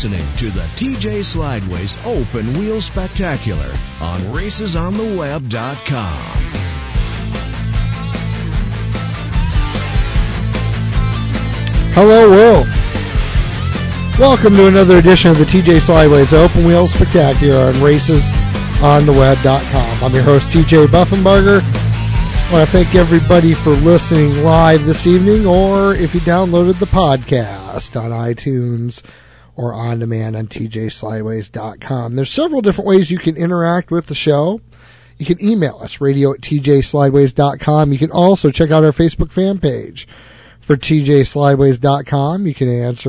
listening to the TJ Slideways Open Wheel Spectacular on racesontheweb.com. Hello, world. Welcome to another edition of the TJ Slideways Open Wheel Spectacular on racesontheweb.com. I'm your host, TJ Buffenbarger. I want to thank everybody for listening live this evening, or if you downloaded the podcast on iTunes or on demand on tjslideways.com. There's several different ways you can interact with the show. You can email us, radio@tjslideways.com. You can also check out our Facebook fan page for tjslideways.com. You can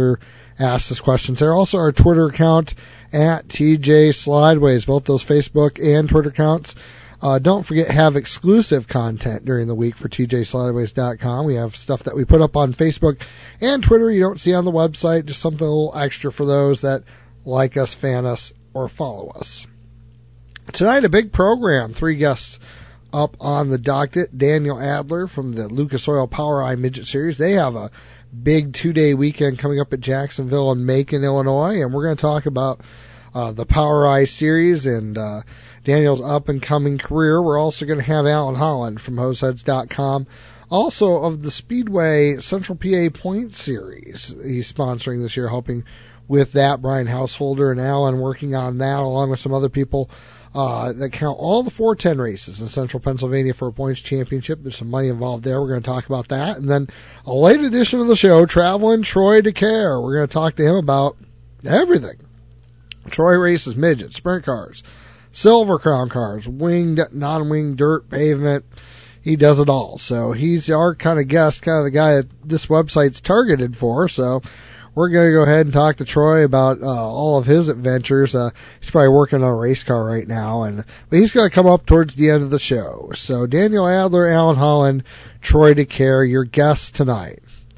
ask us questions there. Also, our Twitter account at tjslideways. Both those Facebook and Twitter accounts. Don't forget, have exclusive content during the week for tjslideways.com. We have stuff that we put up on Facebook and Twitter you don't see on the website, just something a little extra for those that like us, fan us, or follow us. Tonight, a big program. 3 guests up on the docket. Daniel Adler from the Lucas Oil POWRi Midget Series. They have a big 2-day weekend coming up at Jacksonville and Macon, Illinois, and we're going to talk about the POWRi Series and Daniel's up-and-coming career. We're also going to have Alan Holland from HoseHeads.com, also of the Speedway Central PA Point Series. He's sponsoring this year, helping with that. Brian Householder and Alan working on that, along with some other people that count all the 410 races in Central Pennsylvania for a points championship. There's some money involved there. We're going to talk about that. And then a late edition of the show, traveling Troy DeCare. We're going to talk to him about everything. Troy races midgets, sprint cars, Silver Crown cars, winged, non-winged, dirt, pavement. He does it all. So he's our kind of guest, kind of the guy that this website's targeted for. So we're going to go ahead and talk to Troy about all of his adventures. He's probably working on a race car right now, but he's going to come up towards the end of the show. So Daniel Adler, Alan Holland, Troy DeCare, your guests tonight.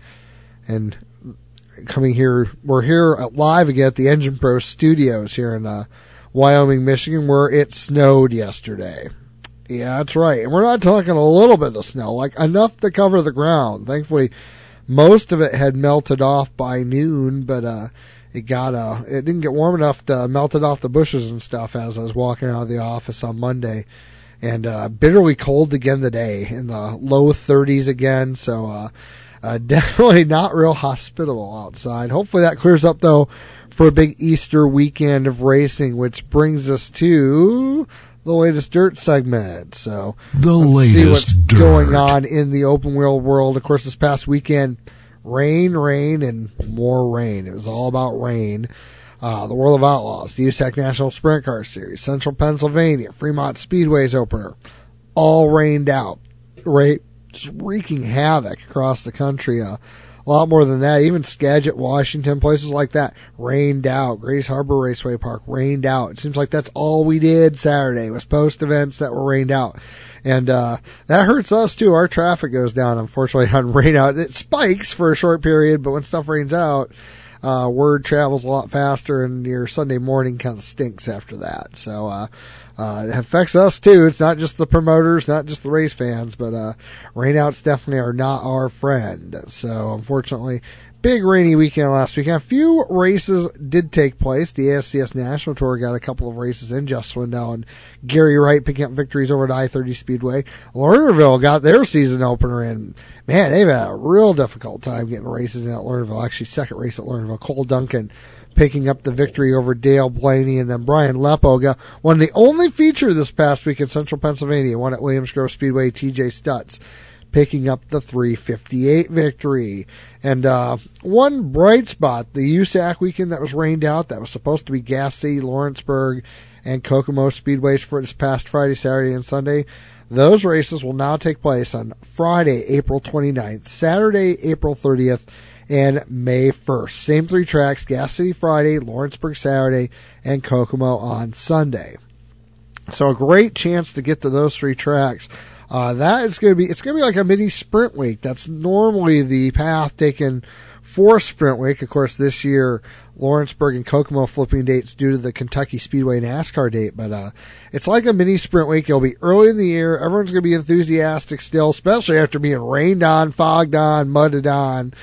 And coming here, we're here live again at the Engine Pro Studios here in Wyoming, Michigan, where it snowed yesterday. Yeah, that's right. And we're not talking a little bit of snow, like enough to cover the ground. Thankfully, most of it had melted off by noon, but it didn't get warm enough to melt it off the bushes and stuff as I was walking out of the office on Monday. And bitterly cold again today, in the low 30s again, so definitely not real hospitable outside. Hopefully that clears up, though, for a big Easter weekend of racing, which brings us to the latest dirt segment. So let's see what's going on in the open wheel world. Of course, this past weekend, rain, and more rain. It was all about rain. The World of Outlaws, the USAC National Sprint Car Series, Central Pennsylvania, Fremont Speedway's opener, all rained out. Right, just wreaking havoc across the country. A lot more than that. Even Skagit, Washington, places like that, rained out. Grace Harbor Raceway Park, rained out. It seems like that's all we did Saturday was post events that were rained out. And that hurts us, too. Our traffic goes down, unfortunately, on rain out. It spikes for a short period, but when stuff rains out, word travels a lot faster, and your Sunday morning kind of stinks after that. So it affects us, too. It's not just the promoters, not just the race fans, but rainouts definitely are not our friend. So, unfortunately, big rainy weekend last weekend. A few races did take place. The ASCS National Tour got a couple of races in. Jeff Swindell and Gary Wright picking up victories over at I-30 Speedway. Lernerville got their season opener in. Man, they've had a real difficult time getting races in at Lernerville. Actually, second race at Lernerville. Cole Duncan picking up the victory over Dale Blaney, and then Brian Lepo won the only feature this past week in Central Pennsylvania, won at Williams Grove Speedway. TJ Stutz picking up the 358 victory. And one bright spot, the USAC weekend that was rained out, that was supposed to be Gas City, Lawrenceburg, and Kokomo Speedways for this past Friday, Saturday, and Sunday. Those races will now take place on Friday, April 29th, Saturday, April 30th, and May 1st. Same 3 tracks, Gas City Friday, Lawrenceburg Saturday, and Kokomo on Sunday. So a great chance to get to those 3 tracks. It's going to be like a mini sprint week. That's normally the path taken for sprint week. Of course, this year, Lawrenceburg and Kokomo flipping dates due to the Kentucky Speedway NASCAR date. But it's like a mini sprint week. It'll be early in the year. Everyone's going to be enthusiastic still, especially after being rained on, fogged on, mudded on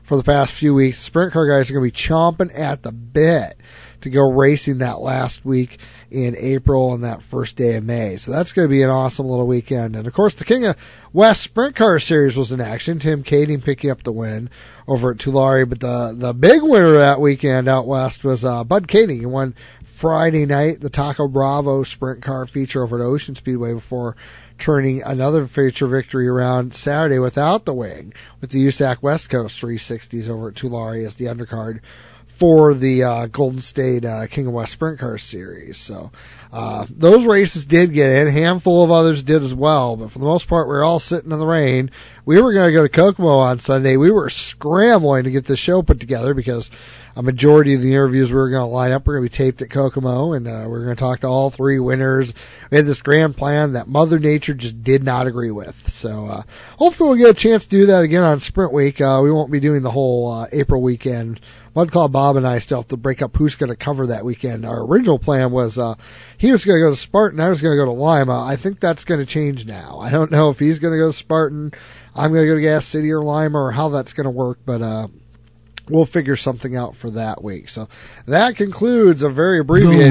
for the past few weeks. Sprint car guys are going to be chomping at the bit to go racing that last week in April and that first day of May. So that's going to be an awesome little weekend. And, of course, the King of West Sprint Car Series was in action. Tim Kading picking up the win over at Tulare. But the big winner that weekend out west was Bud Kading. He won Friday night the Taco Bravo Sprint Car feature over at Ocean Speedway before turning another feature victory around Saturday without the wing with the USAC West Coast 360s over at Tulare as the undercard for the Golden State King of West Sprint Car Series. So those races did get in. A handful of others did as well. But for the most part, we were all sitting in the rain. We were going to go to Kokomo on Sunday. We were scrambling to get the show put together because a majority of the interviews we were going to line up were going to be taped at Kokomo, and we're going to talk to all three winners. We had this grand plan that Mother Nature just did not agree with. So hopefully we'll get a chance to do that again on Sprint Week. We won't be doing the whole April weekend. Mudclaw Bob and I still have to break up who's going to cover that weekend. Our original plan was he was going to go to Spartan, I was going to go to Lima. I think that's going to change now. I don't know if he's going to go to Spartan, I'm going to go to Gas City or Lima, or how that's going to work, but we'll figure something out for that week. So that concludes a very abbreviated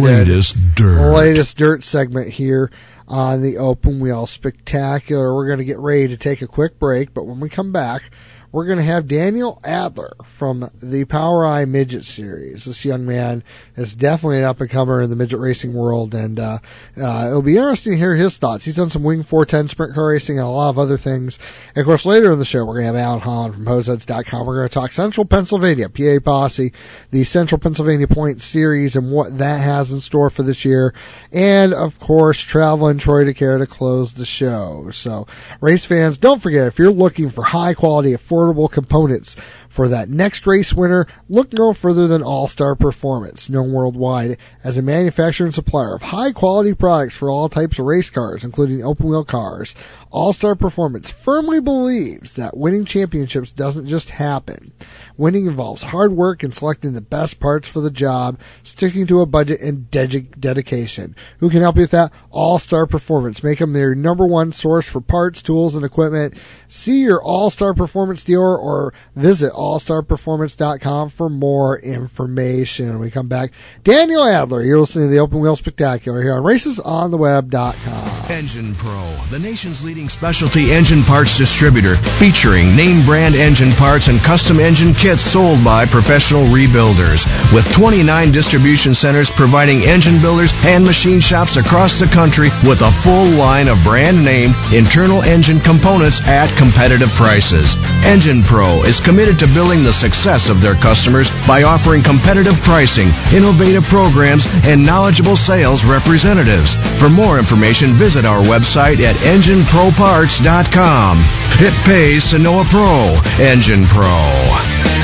latest dirt segment here on the Open Wheel Spectacular. We're going to get ready to take a quick break, but when we come back, we're going to have Daniel Adler from the Power Eye Midget Series. This young man is definitely an up-and-comer in the midget racing world, and it'll be interesting to hear his thoughts. He's done some Wing 410 sprint car racing and a lot of other things. And, of course, later in the show, we're going to have Alan Holland from HoseHeads.com. We're going to talk Central Pennsylvania, PA Posse, the Central Pennsylvania Point Series, and what that has in store for this year. And, of course, traveling Troy DeCare to close the show. So, race fans, don't forget, if you're looking for high-quality, affordable components for that next race winner, look no further than All-Star Performance, known worldwide as a manufacturer and supplier of high-quality products for all types of race cars, including open-wheel cars. All-Star Performance firmly believes that winning championships doesn't just happen. Winning involves hard work and selecting the best parts for the job, sticking to a budget, and dedication. Who can help you with that? All-Star Performance. Make them their number one source for parts, tools, and equipment. See your All-Star Performance dealer or visit allstarperformance.com for more information. When we come back, Daniel Adler, you're listening to the Open Wheel Spectacular here on racesontheweb.com. Engine Pro, the nation's leading specialty engine parts distributor, featuring name brand engine parts and custom engine kits sold by professional rebuilders. With 29 distribution centers providing engine builders and machine shops across the country with a full line of brand name internal engine components at competitive prices. Engine Pro is committed to building the success of their customers by offering competitive pricing, innovative programs, and knowledgeable sales representatives. For more information, visit our website at EngineProParts.com. It pays to know a pro. Engine Pro.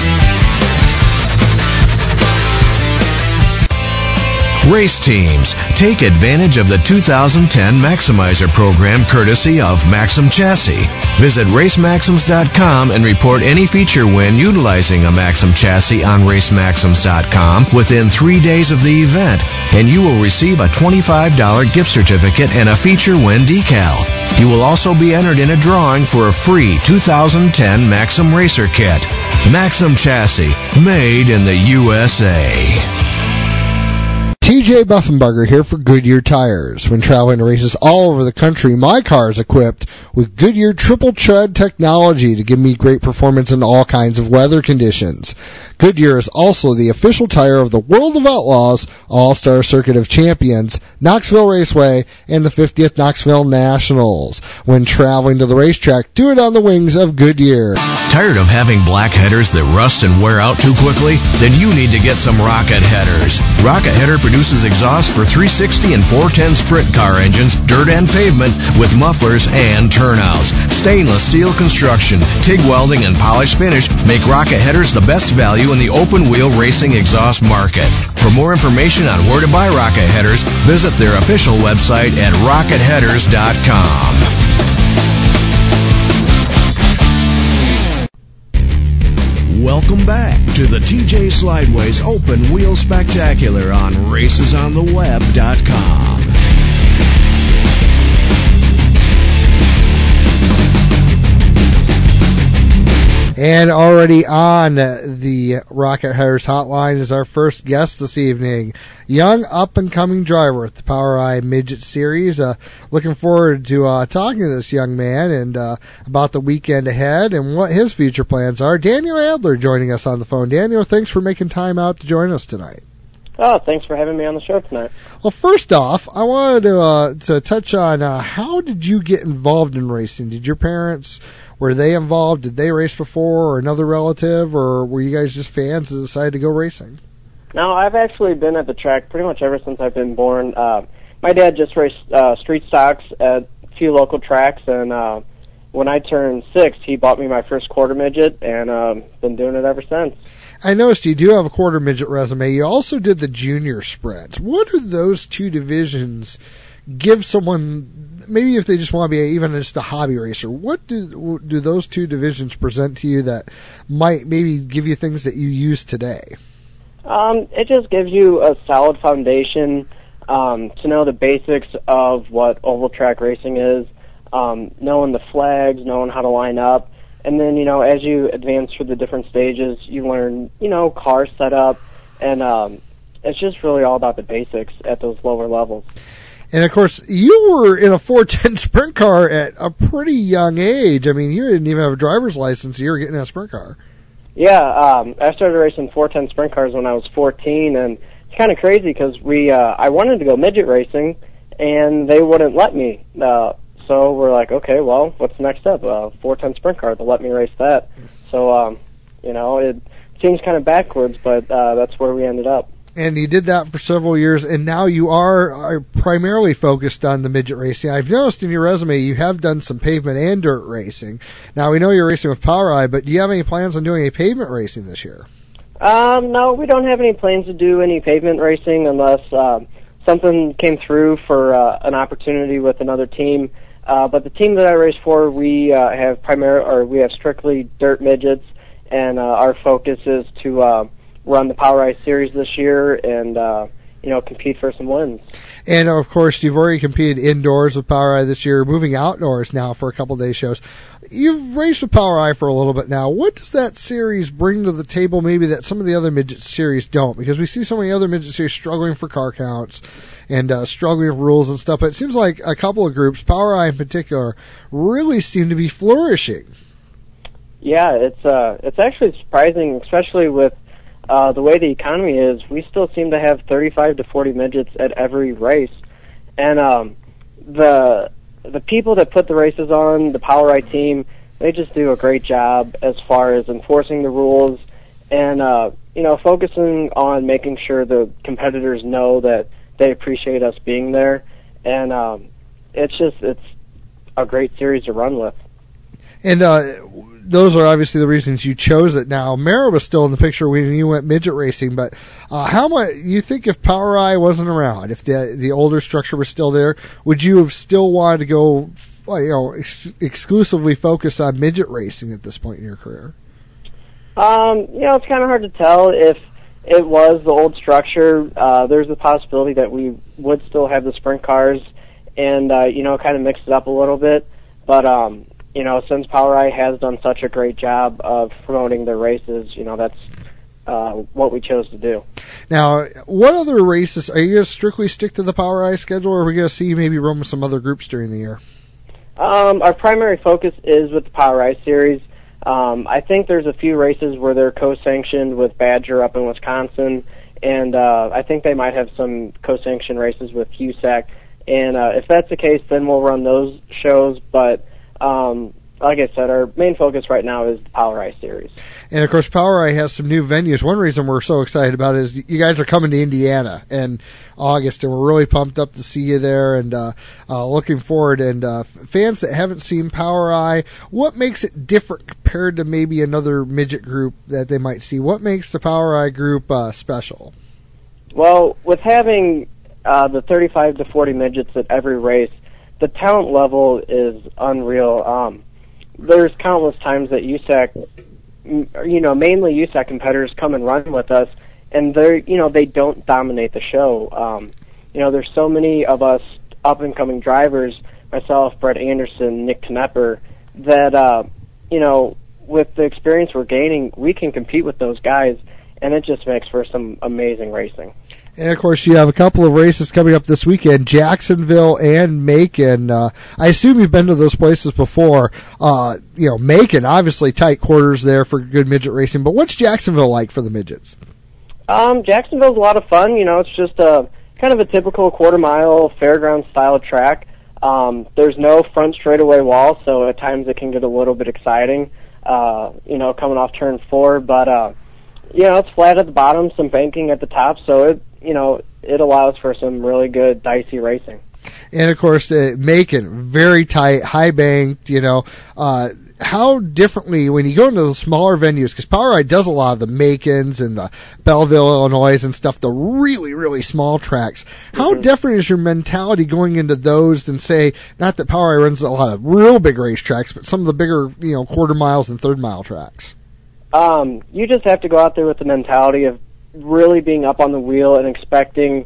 Race teams, take advantage of the 2010 Maximizer program courtesy of Maxim Chassis. Visit RaceMaxims.com and report any feature win utilizing a Maxim chassis on RaceMaxims.com within 3 days of the event, and you will receive a $25 gift certificate and a feature win decal. You will also be entered in a drawing for a free 2010 Maxim Racer Kit. Maxim Chassis, made in the USA. TJ Buffenbarger here for Goodyear Tires. When traveling to races all over the country, my car is equipped with Goodyear Triple Tread technology to give me great performance in all kinds of weather conditions. Goodyear is also the official tire of the World of Outlaws, All-Star Circuit of Champions, Knoxville Raceway, and the 50th Knoxville Nationals. When traveling to the racetrack, do it on the wings of Goodyear. Tired of having black headers that rust and wear out too quickly? Then you need to get some Rocket Headers. Rocket Header produces exhaust for 360 and 410 sprint car engines, dirt and pavement, with mufflers and turnouts. Stainless steel construction, TIG welding, and polished finish make Rocket Headers the best value in the open wheel racing exhaust market. For more information on where to buy Rocket Headers, visit their official website at rocketheaders.com. Welcome back to the TJ Slideways Open Wheel Spectacular on racesontheweb.com. And already on the Rocket Headers hotline is our first guest this evening, young up-and-coming driver at the POWRi Midget Series. Looking forward to talking to this young man and about the weekend ahead and what his future plans are. Daniel Adler joining us on the phone. Daniel, thanks for making time out to join us tonight. Oh, thanks for having me on the show tonight. Well, first off, I wanted to touch on how did you get involved in racing? Did your parents, were they involved? Did they race before, or another relative, or were you guys just fans that decided to go racing? No, I've actually been at the track pretty much ever since I've been born. My dad just raced street stocks at a few local tracks, and when I turned 6, he bought me my first quarter midget, and been doing it ever since. I noticed you do have a quarter midget resume. You also did the junior sprints. What do those two divisions give someone, maybe if they just want to be even just a hobby racer, what do those two divisions present to you that might maybe give you things that you use today? It just gives you a solid foundation to know the basics of what oval track racing is, knowing the flags, knowing how to line up. And then, as you advance through the different stages, you learn, car setup, and it's just really all about the basics at those lower levels. And, of course, you were in a 410 sprint car at a pretty young age. I mean, you didn't even have a driver's license. You were getting in a sprint car. Yeah, I started racing 410 sprint cars when I was 14, and it's kind of crazy because I wanted to go midget racing, and they wouldn't let me. So we're like, okay, well, what's the next step? 410 sprint car, they'll let me race that. So, it seems kind of backwards, but that's where we ended up. And you did that for several years, and now you are primarily focused on the midget racing. I've noticed in your resume you have done some pavement and dirt racing. Now, we know you're racing with POWRi, but do you have any plans on doing any pavement racing this year? No, we don't have any plans to do any pavement racing unless something came through for an opportunity with another team. But the team that I race for, we have strictly dirt midgets, and our focus is to run the POWRi Series this year and compete for some wins. And of course, you've already competed indoors with POWRi this year, moving outdoors now for a couple of day shows. You've raced with POWRi for a little bit now. What does that series bring to the table, maybe that some of the other midget series don't? Because we see so many other midget series struggling for car counts and struggling with rules and stuff. But it seems like a couple of groups, POWRi in particular, really seem to be flourishing. Yeah, it's actually surprising, especially with the way the economy is. We still seem to have 35 to 40 midgets at every race, and the people that put the races on, the POWRi team, they just do a great job as far as enforcing the rules and focusing on making sure the competitors know that they appreciate us being there, and it's a great series to run with. And those are obviously the reasons you chose it. Now, Mara was still in the picture when you went midget racing, but how much you think if POWRi wasn't around, if the older structure was still there, would you have still wanted to go, exclusively focus on midget racing at this point in your career? It's kind of hard to tell. If it was the old structure, there's a possibility that we would still have the sprint cars and, kind of mix it up a little bit. But, since POWRi has done such a great job of promoting their races, that's what we chose to do. Now, what other races, are you going to strictly stick to the POWRi schedule, or are we going to see you maybe run with some other groups during the year? Our primary focus is with the POWRi Series. I think there's a few races where they're co-sanctioned with Badger up in Wisconsin, and I think they might have some co-sanctioned races with USAC. And if that's the case, then we'll run those shows, but like I said, our main focus right now is the POWRi Series. And, of course, POWRi has some new venues. One reason we're so excited about it is you guys are coming to Indiana in August, and we're really pumped up to see you there and looking forward. And fans that haven't seen POWRi, what makes it different compared to maybe another midget group that they might see? What makes the POWRi group special? Well, with having the 35 to 40 midgets at every race, the talent level is unreal. There's countless times that USAC, mainly USAC competitors come and run with us, and they don't dominate the show. There's so many of us up-and-coming drivers, myself, Brett Anderson, Nick Knepper, that, with the experience we're gaining, we can compete with those guys, and it just makes for some amazing racing. And, of course, you have a couple of races coming up this weekend, Jacksonville and Macon. I assume you've been to those places before. Macon, obviously tight quarters there for good midget racing, but what's Jacksonville like for the midgets? Jacksonville's a lot of fun. It's just a kind of a typical quarter-mile fairground-style track. There's no front straightaway wall, so at times it can get a little bit exciting, coming off turn 4, but it's flat at the bottom, some banking at the top, so it allows for some really good dicey racing. And, of course, Macon, very tight, high banked, how differently when you go into the smaller venues, because Power Ride does a lot of the Macons and the Belleville, Illinois and stuff, the really, really small tracks. How different is your mentality going into those than, say, not that Power Ride runs a lot of real big race tracks, but some of the bigger, quarter miles and third mile tracks? You just have to go out there with the mentality of really being up on the wheel and expecting,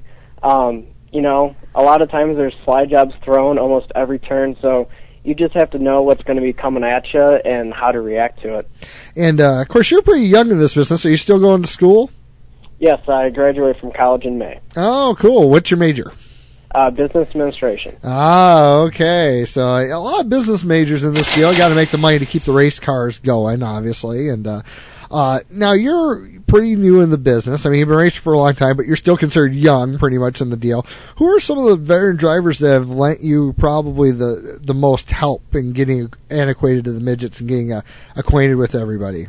a lot of times there's slide jobs thrown almost every turn, so you just have to know what's going to be coming at you and how to react to it. And, of course, you're pretty young in this business. Are you still going to school? Yes, I graduated from college in May. Oh, cool. What's your major? Business administration. Ah, okay. So a lot of business majors in this deal. Got to make the money to keep the race cars going, obviously. And now you're pretty new in the business. I mean, you've been racing for a long time, but you're still considered young, pretty much in the deal. Who are some of the veteran drivers that have lent you probably the most help in getting antiquated to the midgets and getting acquainted with everybody?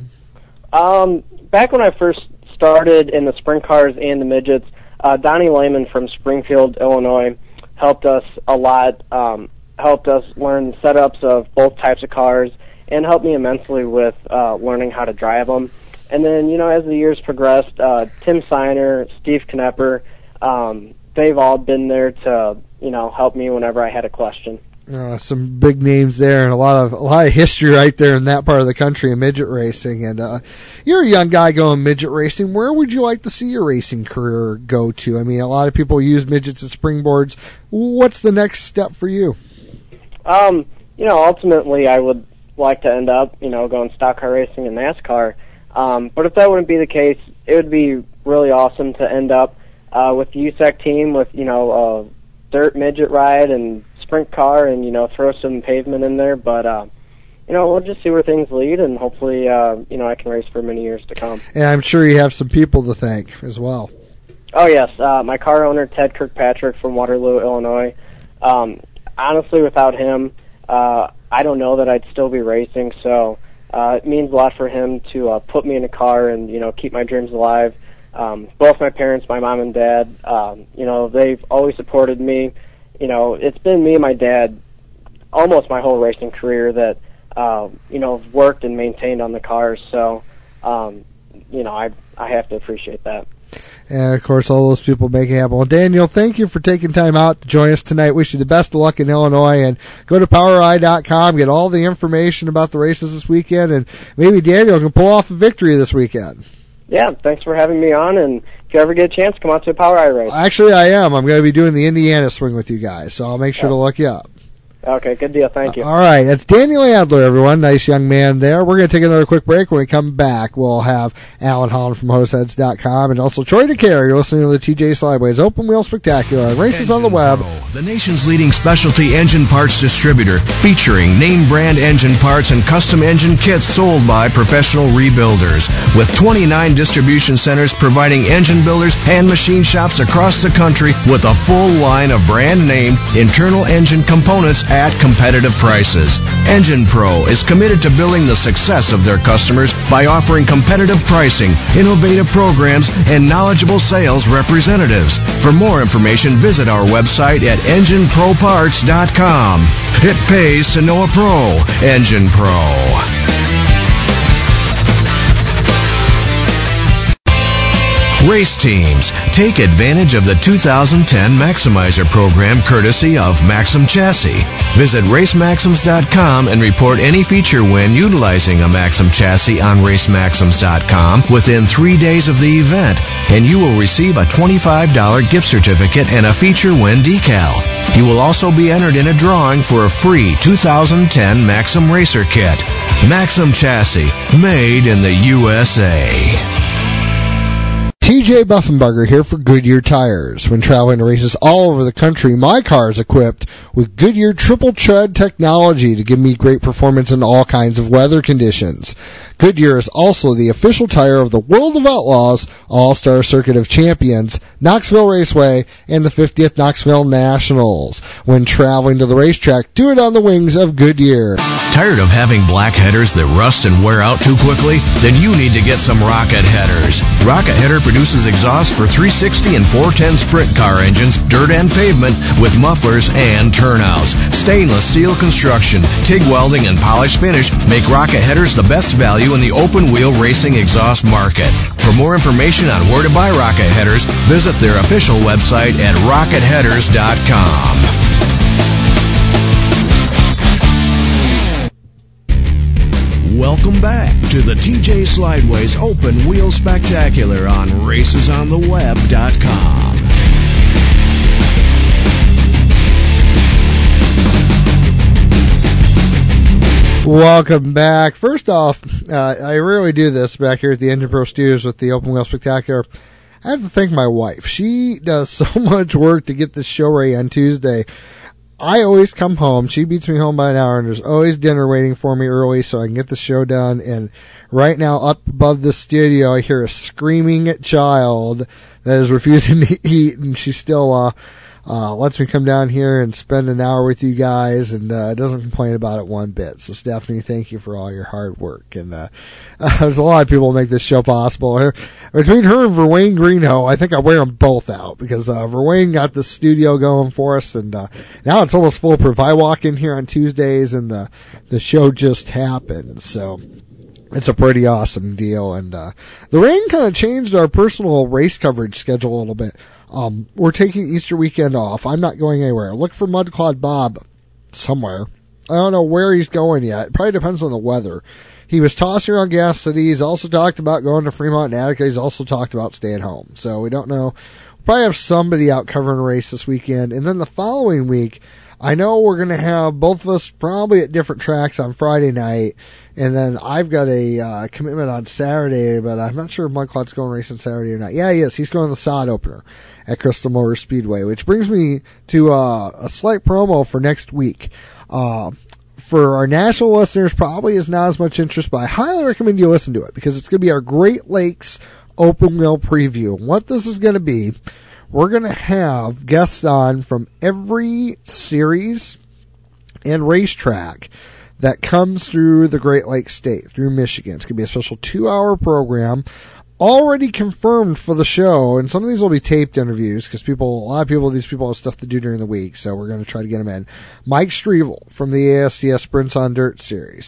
Back when I first started in the sprint cars and the midgets, Donnie Lehman from Springfield, Illinois, helped us a lot, helped us learn setups of both types of cars, and helped me immensely with learning how to drive them. And then, as the years progressed, Tim Seiner, Steve Knepper, they've all been there to, help me whenever I had a question. Some big names there, and a lot of history right there in that part of the country in midget racing. And you're a young guy going midget racing. Where would you like to see your racing career go to? I mean, a lot of people use midgets as springboards. What's the next step for you? Ultimately, I would like to end up, going stock car racing and NASCAR. But if that wouldn't be the case, it would be really awesome to end up with the USAC team with, a dirt midget ride and sprint car and, throw some pavement in there. But, we'll just see where things lead, and hopefully, I can race for many years to come. And I'm sure you have some people to thank as well. Oh, yes. My car owner, Ted Kirkpatrick from Waterloo, Illinois. Honestly, without him, I don't know that I'd still be racing, so it means a lot for him to put me in a car and, keep my dreams alive. Both my parents, my mom and dad, they've always supported me. It's been me and my dad almost my whole racing career that, worked and maintained on the cars, so, I have to appreciate that. And, of course, all those people making it happen. Well, Daniel, thank you for taking time out to join us tonight. Wish you the best of luck in Illinois. And go to PowerRide.com, get all the information about the races this weekend, and maybe Daniel can pull off a victory this weekend. Yeah, thanks for having me on, and if you ever get a chance, come out to a Power Ride race. Actually, I am. I'm going to be doing the Indiana swing with you guys, so I'll make sure to look you up. Okay, good deal. Thank you. All right, that's Daniel Adler, everyone. Nice young man there. We're going to take another quick break. When we come back, we'll have Alan Holland from HoseHeads.com and also Troy DeCare. You're listening to the TJ Slideways Open Wheel Spectacular and races on the web. The nation's leading specialty engine parts distributor, featuring name brand engine parts and custom engine kits sold by professional rebuilders. With 29 distribution centers providing engine builders and machine shops across the country with a full line of brand name internal engine components at competitive prices. Engine Pro is committed to building the success of their customers by offering competitive pricing, innovative programs, and knowledgeable sales representatives. For more information, visit our website at EngineProParts.com. It pays to know a pro. Engine Pro. Race teams, take advantage of the 2010 Maximizer program courtesy of Maxim Chassis. Visit RaceMaxims.com and report any feature win utilizing a Maxim chassis on RaceMaxims.com within 3 days of the event, and you will receive a $25 gift certificate and a feature win decal. You will also be entered in a drawing for a free 2010 Maxim Racer Kit. Maxim Chassis, made in the USA. TJ Buffenbarger here for Goodyear Tires. When traveling to races all over the country, my car is equipped with Goodyear Triple Tread technology to give me great performance in all kinds of weather conditions. Goodyear is also the official tire of the World of Outlaws All-Star Circuit of Champions, Knoxville Raceway, and the 50th Knoxville Nationals. When traveling to the racetrack, do it on the wings of Goodyear. Tired of having black headers that rust and wear out too quickly? Then you need to get some Rocket Headers. Rocket Header produces exhaust for 360 and 410 sprint car engines, dirt and pavement, with mufflers and turnouts. Stainless steel construction, TIG welding, and polished finish make Rocket Headers the best value in the open-wheel racing exhaust market. For more information on where to buy Rocket Headers, visit their official website at rocketheaders.com. Welcome back to the TJ Slideways Open Wheel Spectacular on racesontheweb.com. Welcome back. First off, I rarely do this back here at the Engine Pro Studios with the Open Wheel Spectacular. I have to thank my wife. She does so much work to get this show ready on Tuesday. I always come home. She beats me home by an hour, and there's always dinner waiting for me early so I can get the show done. And right now, up above the studio, I hear a screaming child that is refusing to eat, and she still lets me come down here and spend an hour with you guys, and doesn't complain about it one bit. So, Stephanie, thank you for all your hard work. And there's a lot of people who make this show possible. Between her and Verwayne Greenhoe, I think I wear them both out, because Verwayne got the studio going for us, and now it's almost foolproof. I walk in here on Tuesdays, and the show just happened. So it's a pretty awesome deal. And the rain kind of changed our personal race coverage schedule a little bit. We're taking Easter weekend off. I'm not going anywhere. Look for Mudclad Bob somewhere. I don't know where he's going yet. It probably depends on the weather. He was tossing around Gas City. He's also talked about going to Fremont and Attica. He's also talked about staying home. So we don't know. We'll probably have somebody out covering a race this weekend. And then the following week, I know we're going to have both of us probably at different tracks on Friday night. And then I've got a commitment on Saturday, but I'm not sure if Mudclad's going racing Saturday or not. Yeah, he is. He's going to the sod opener at Crystal Motor Speedway, which brings me to a slight promo for next week. For our national listeners, probably is not as much interest, but I highly recommend you listen to it, because it's going to be our Great Lakes Open Wheel preview. And what this is going to be, we're going to have guests on from every series and racetrack that comes through the Great Lakes State, through Michigan. It's going to be a special 2-hour program, already confirmed for the show, and some of these will be taped interviews, because a lot of people, these people have stuff to do during the week, so we're going to try to get them in. Mike Strevel from the ASCS Sprints on Dirt series.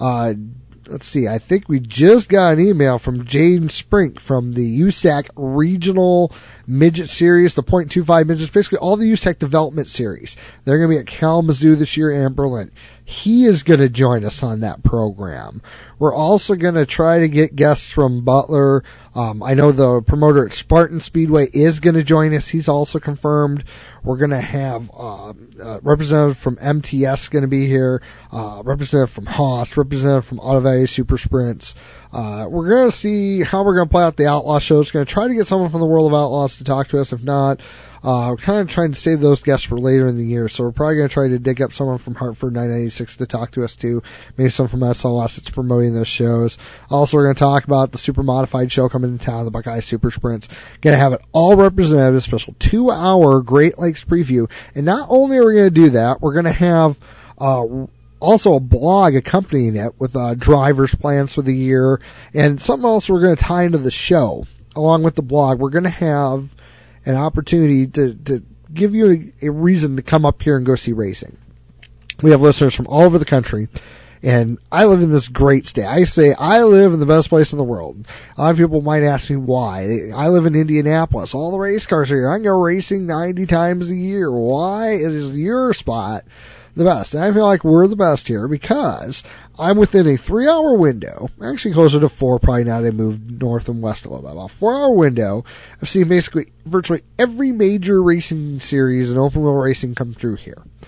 Let's see, I think we just got an email from James Sprink from the USAC Regional Midget Series, the .25 midgets, basically all the USAC Development Series. They're going to be at Kalamazoo this year and Berlin. He is going to join us on that program. We're also going to try to get guests from Butler. I know the promoter at Spartan Speedway is going to join us. He's also confirmed. We're going to have a representative from MTS going to be here, representative from Haas, representative from Auto Value Super Sprints. We're going to see how we're going to play out the Outlaw shows. Going to try to get someone from the World of Outlaws to talk to us. If not, we're kind of trying to save those guests for later in the year. So we're probably going to try to dig up someone from Hartford 996 to talk to us too. Maybe someone from SLS that's promoting those shows. Also, we're going to talk about the Super Modified show coming to town, the Buckeye Super Sprints. Going to have it all represented, a special 2-hour Great Lakes preview. And not only are we going to do that, we're going to have also a blog accompanying it with drivers' plans for the year, and something else we're going to tie into the show along with the blog. We're going to have an opportunity to give you a reason to come up here and go see racing. We have listeners from all over the country, and I live in this great state. I say I live in the best place in the world. A lot of people might ask me why. I live in Indianapolis. All the race cars are here. I can go racing 90 times a year. Why is your spot the best? And I feel like we're the best here because I'm within a 3-hour window, actually closer to 4, probably now they moved north and west a little bit, about a 4-hour window. I've seen basically virtually every major racing series and open wheel racing come through here.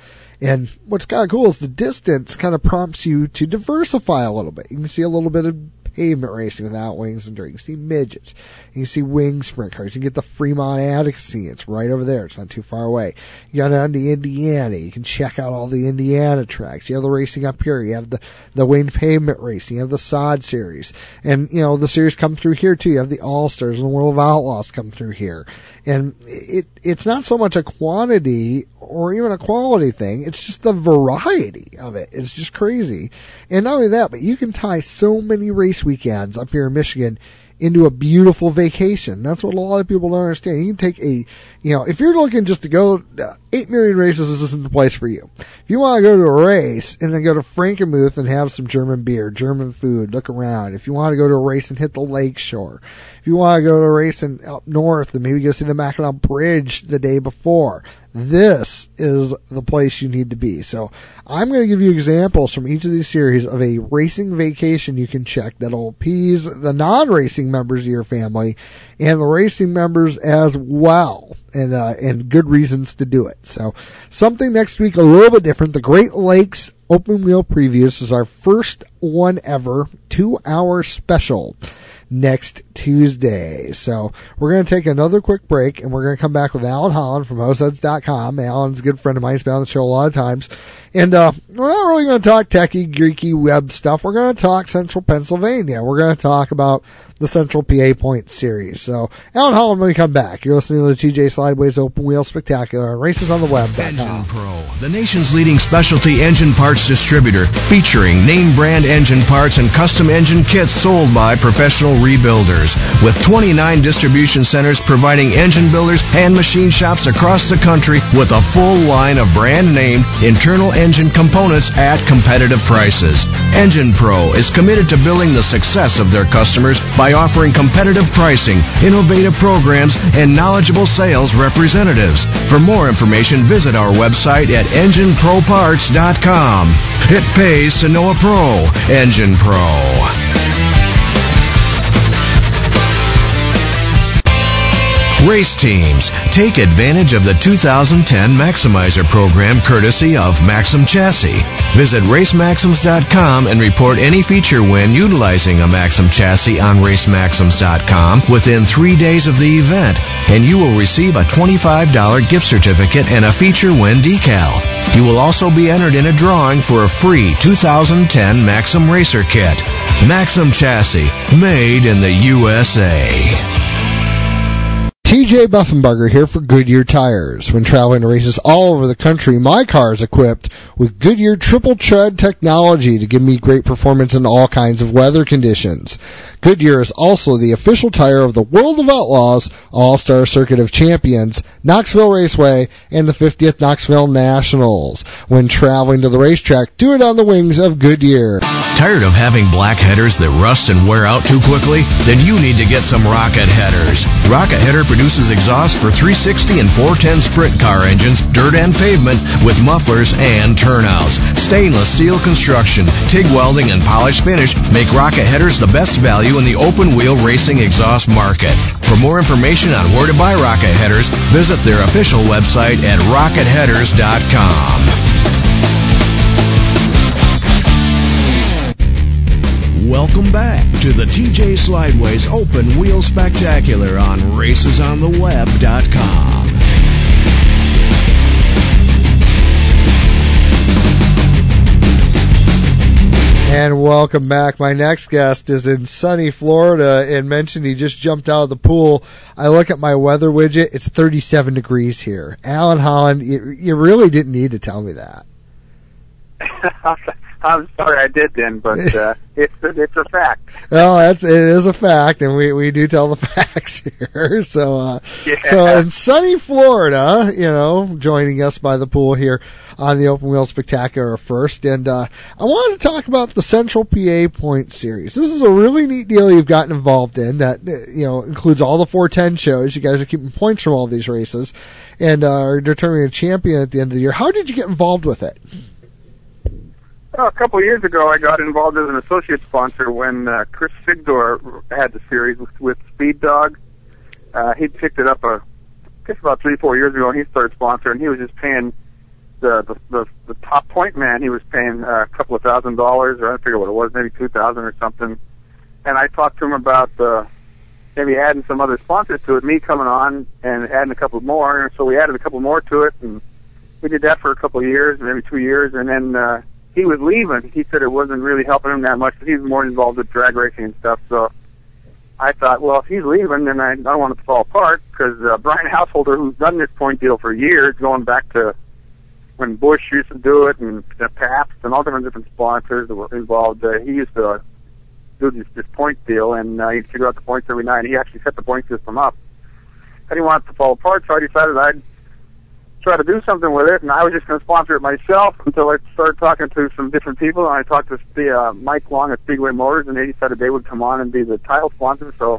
And what's kind of cool is the distance kind of prompts you to diversify a little bit. You can see a little bit of pavement racing without wings and dirt. You can see midgets. You can see wing sprint cars. You can get the Fremont Adequacy. It's right over there. It's not too far away. You got down to Indiana. You can check out all the Indiana tracks. You have the racing up here. You have the winged pavement racing. You have the Sod Series. And, the series come through here too. You have the All-Stars and the World of Outlaws come through here. And it's not so much a quantity or even a quality thing. It's just the variety of it. It's just crazy. And not only that, but you can tie so many race weekends up here in Michigan into a beautiful vacation. That's what a lot of people don't understand. You can take if you're looking just to go 8 million races, this isn't the place for you. If you want to go to a race and then go to Frankenmuth and have some German beer, German food, look around. If you want to go to a race and hit the lake shore. If you want to go to a race up north and maybe go see the Mackinac Bridge the day before, this is the place you need to be. So I'm going to give you examples from each of these series of a racing vacation you can check that'll appease the non-racing members of your family and the racing members as well, and good reasons to do it. So something next week a little bit different. The Great Lakes Open Wheel Previews is our first one ever 2-hour special next Tuesday. So we're going to take another quick break, and we're going to come back with Alan Holland from Househeads.com. Alan's a good friend of mine. He's been on the show a lot of times. And we're not really going to talk techie, geeky web stuff. We're going to talk Central Pennsylvania. We're going to talk about the Central PA Point Series. So, Alan Holland, when we come back, you're listening to the TJ Slideways Open Wheel Spectacular on RacesOnTheWeb.com. Engine Pro, the nation's leading specialty engine parts distributor, featuring name brand engine parts and custom engine kits sold by professional rebuilders. With 29 distribution centers providing engine builders and machine shops across the country with a full line of brand name internal engine components at competitive prices. Engine Pro is committed to building the success of their customers by offering competitive pricing, innovative programs, and knowledgeable sales representatives. For more information, visit our website at EngineProParts.com. It pays to know a pro. Engine Pro. Race teams, take advantage of the 2010 Maximizer program courtesy of Maxim Chassis. Visit RaceMaxims.com and report any feature win utilizing a Maxim chassis on RaceMaxims.com within 3 days of the event, and you will receive a $25 gift certificate and a feature win decal. You will also be entered in a drawing for a free 2010 Maxim Racer Kit. Maxim Chassis, made in the USA. TJ Buffenbarger here for Goodyear Tires. When traveling to races all over the country, my car is equipped with Goodyear Triple Tread technology to give me great performance in all kinds of weather conditions. Goodyear is also the official tire of the World of Outlaws, All-Star Circuit of Champions, Knoxville Raceway, and the 50th Knoxville Nationals. When traveling to the racetrack, do it on the wings of Goodyear. Tired of having black headers that rust and wear out too quickly? Then you need to get some Rocket Headers. Rocket Header produces exhaust for 360 and 410 sprint car engines, dirt and pavement, with mufflers and turnouts. Stainless steel construction, TIG welding, and polished finish make Rocket Headers the best value in the open wheel racing exhaust market. For more information on where to buy Rocket Headers, visit their official website at RocketHeaders.com. Welcome back to the TJ Slideways Open Wheel Spectacular on RacesOnTheWeb.com. And welcome back. My next guest is in sunny Florida and mentioned he just jumped out of the pool. I look at my weather widget. It's 37 degrees here. Alan Holland, you really didn't need to tell me that. I'm sorry I did then, but it's a fact. Well, it is a fact, and we do tell the facts here. So in sunny Florida, joining us by the pool here on the Open Wheel Spectacular first, and I wanted to talk about the Central PA Point Series. This is a really neat deal you've gotten involved in that includes all the 410 shows. You guys are keeping points from all these races, and are determining a champion at the end of the year. How did you get involved with it? Well, a couple of years ago, I got involved as an associate sponsor when Chris Sigdor had the series with Speed Dog. He picked it up, about 3-4 years ago, and he started sponsoring. He was just paying the top point man, he was paying a couple of $1,000, or I forget what it was, maybe $2,000 or something. And I talked to him about maybe adding some other sponsors to it, me coming on and adding a couple more. And so we added a couple more to it, and we did that for a couple of years, maybe 2 years. And then he was leaving. He said it wasn't really helping him that much, but he's more involved with drag racing and stuff. So I thought, well, if he's leaving, then I don't want it to fall apart, because Brian Householder, who's done this point deal for years, going back to when Bush used to do it, and Pabst and all different sponsors that were involved, he used to do this point deal, and he'd figure out the points every night. He actually set the point system up. I didn't want it to fall apart, so I decided I'd try to do something with it, and I was just going to sponsor it myself until I started talking to some different people, and I talked to Mike Long at Speedway Motors, and they decided they would come on and be the title sponsor. So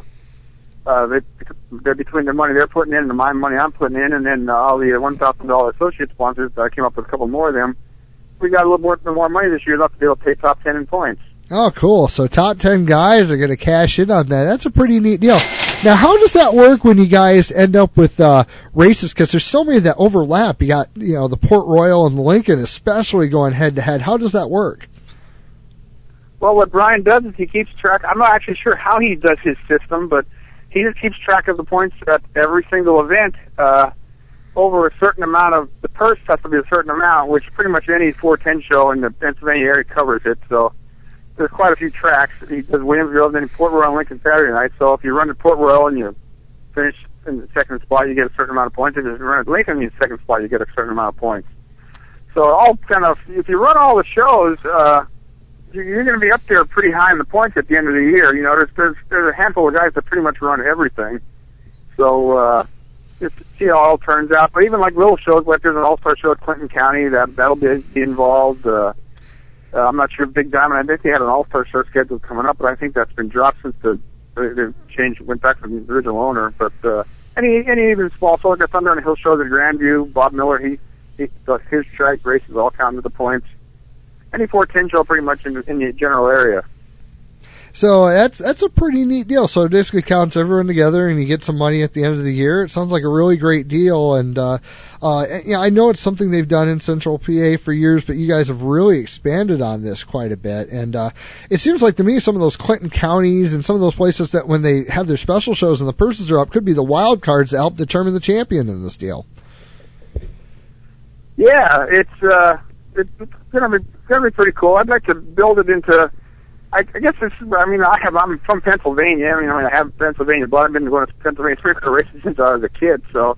they're between the money they're putting in and the money I'm putting in, and then all the $1,000 associate sponsors, I came up with a couple more of them. We got a little more money this year, enough to be able to pay top 10 in points. Oh, cool. So top 10 guys are going to cash in on that. That's a pretty neat deal. Now, how does that work when you guys end up with races? Because there's so many that overlap. You got, the Port Royal and the Lincoln especially going head-to-head. How does that work? Well, what Brian does is he keeps track. I'm not actually sure how he does his system, but he just keeps track of the points at every single event. Over a certain amount of, the purse has to be a certain amount, which pretty much any 410 show in the Pennsylvania area covers it. So there's quite a few tracks. He does Williamsville, then Port Royal and Lincoln Saturday night. So if you run at Port Royal and you finish in the second spot, you get a certain amount of points. If you run at Lincoln in the second spot, you get a certain amount of points. So all kind of, if you run all the shows, you're going to be up there pretty high in the points at the end of the year. There's a handful of guys that pretty much run everything. So just see how it all turns out. But even like little shows, like there's an All-Star show at Clinton County, that'll be involved. I'm not sure if Big Diamond, I think they had an All-Star show scheduled coming up, but I think that's been dropped since they've changed, went back to the original owner. But any even small show, like the Thunder on the Hill shows at Grandview, Bob Miller, his track races all count to the points. Any 410 show pretty much in the general area. So that's a pretty neat deal. So it basically counts everyone together, and you get some money at the end of the year. It sounds like a really great deal, and I know it's something they've done in Central PA for years, but you guys have really expanded on this quite a bit. And it seems like to me some of those Clinton counties and some of those places that when they have their special shows and the purses are up could be the wild cards that help determine the champion in this deal. Yeah, it's gonna be pretty cool. I'd like to build it into. I guess I'm from Pennsylvania. I have Pennsylvania blood. I've been going to Pennsylvania sprint car races since I was a kid. So,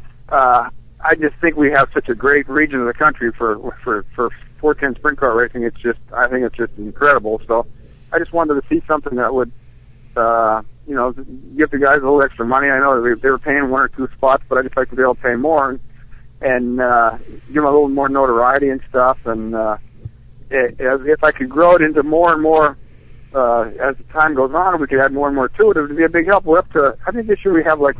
I just think we have such a great region of the country for 410 sprint car racing. I think it's just incredible. So, I just wanted to see something that would, give the guys a little extra money. I know they were paying one or two spots, but I just like to be able to pay more and give them a little more notoriety and stuff. And if I could grow it into more and more. As the time goes on, we could add more and more to it. It would be a big help. We're up to, I think this year we have like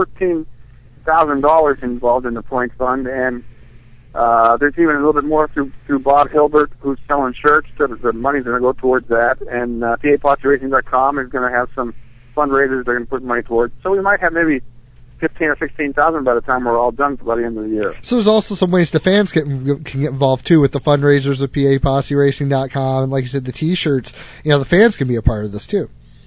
$14,000 involved in the point fund, and there's even a little bit more through Bob Hilbert, who's selling shirts. So the money's going to go towards that, and PAPosseracing.com is going to have some fundraisers they're going to put money towards. So we might have maybe 15 or 16,000 by the time we're all done by the end of the year. So there's also some ways the fans can get involved too with the fundraisers of PAPosseracing.com, and like you said, the T-shirts. The fans can be a part of this too.